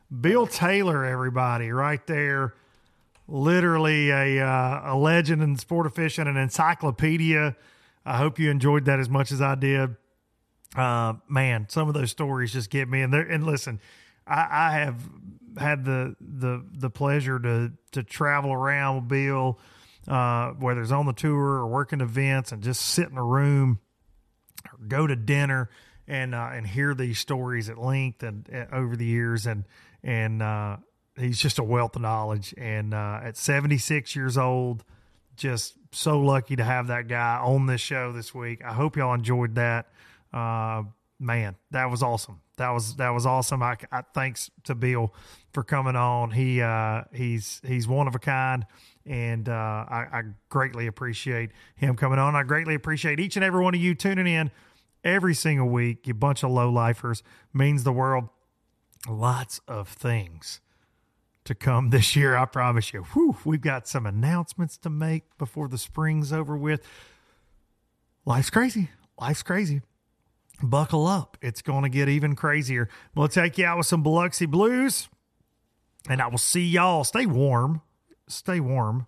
S2: Bill Taylor, everybody, right there. Literally a legend in the sport of fishing, an encyclopedia. I hope you enjoyed that as much as I did. Man, some of those stories just get me. And listen, I have had the pleasure to travel around with Bill, whether it's on the tour or working events, and just sit in a room or go to dinner and hear these stories at length and over the years. And he's just a wealth of knowledge. And at 76 years old, just so lucky to have that guy on this show this week. I hope y'all enjoyed that. Man, that was awesome. That was awesome. I thanks to Bill for coming on. He's one of a kind, and I greatly appreciate him coming on. I greatly appreciate each and every one of you tuning in every single week. You bunch of low-lifers. Means the world. Lots of things to come this year, I promise you. Whew, we've got some announcements to make before the spring's over with. Life's crazy. Buckle up. It's going to get even crazier. We'll take you out with some Biloxi Blues, and I will see y'all. Stay warm. Try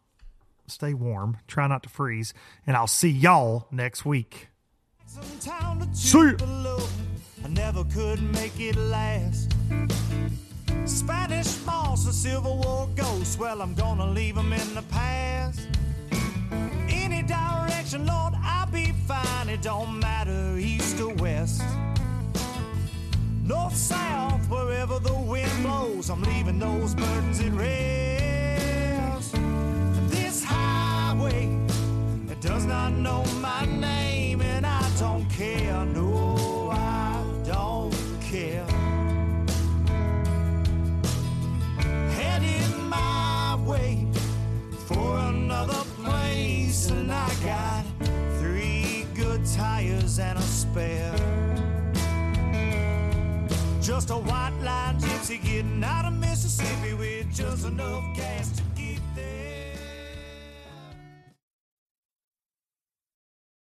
S2: not to freeze, and I'll see y'all next week. See ya.
S1: I never could make it last. Spanish moss, a Civil War ghost. Well, I'm gonna leave them in the past. Any direction, Lord, I'll be fine. It don't matter east or west. North, south, wherever the wind blows, I'm leaving those burdens at rest. This highway, it does not know my name, and I don't care. No, I don't care. Heading my way for another place, and I got 3 good tires and a spare. Just a white line gypsy getting out of Mississippi with just enough gas to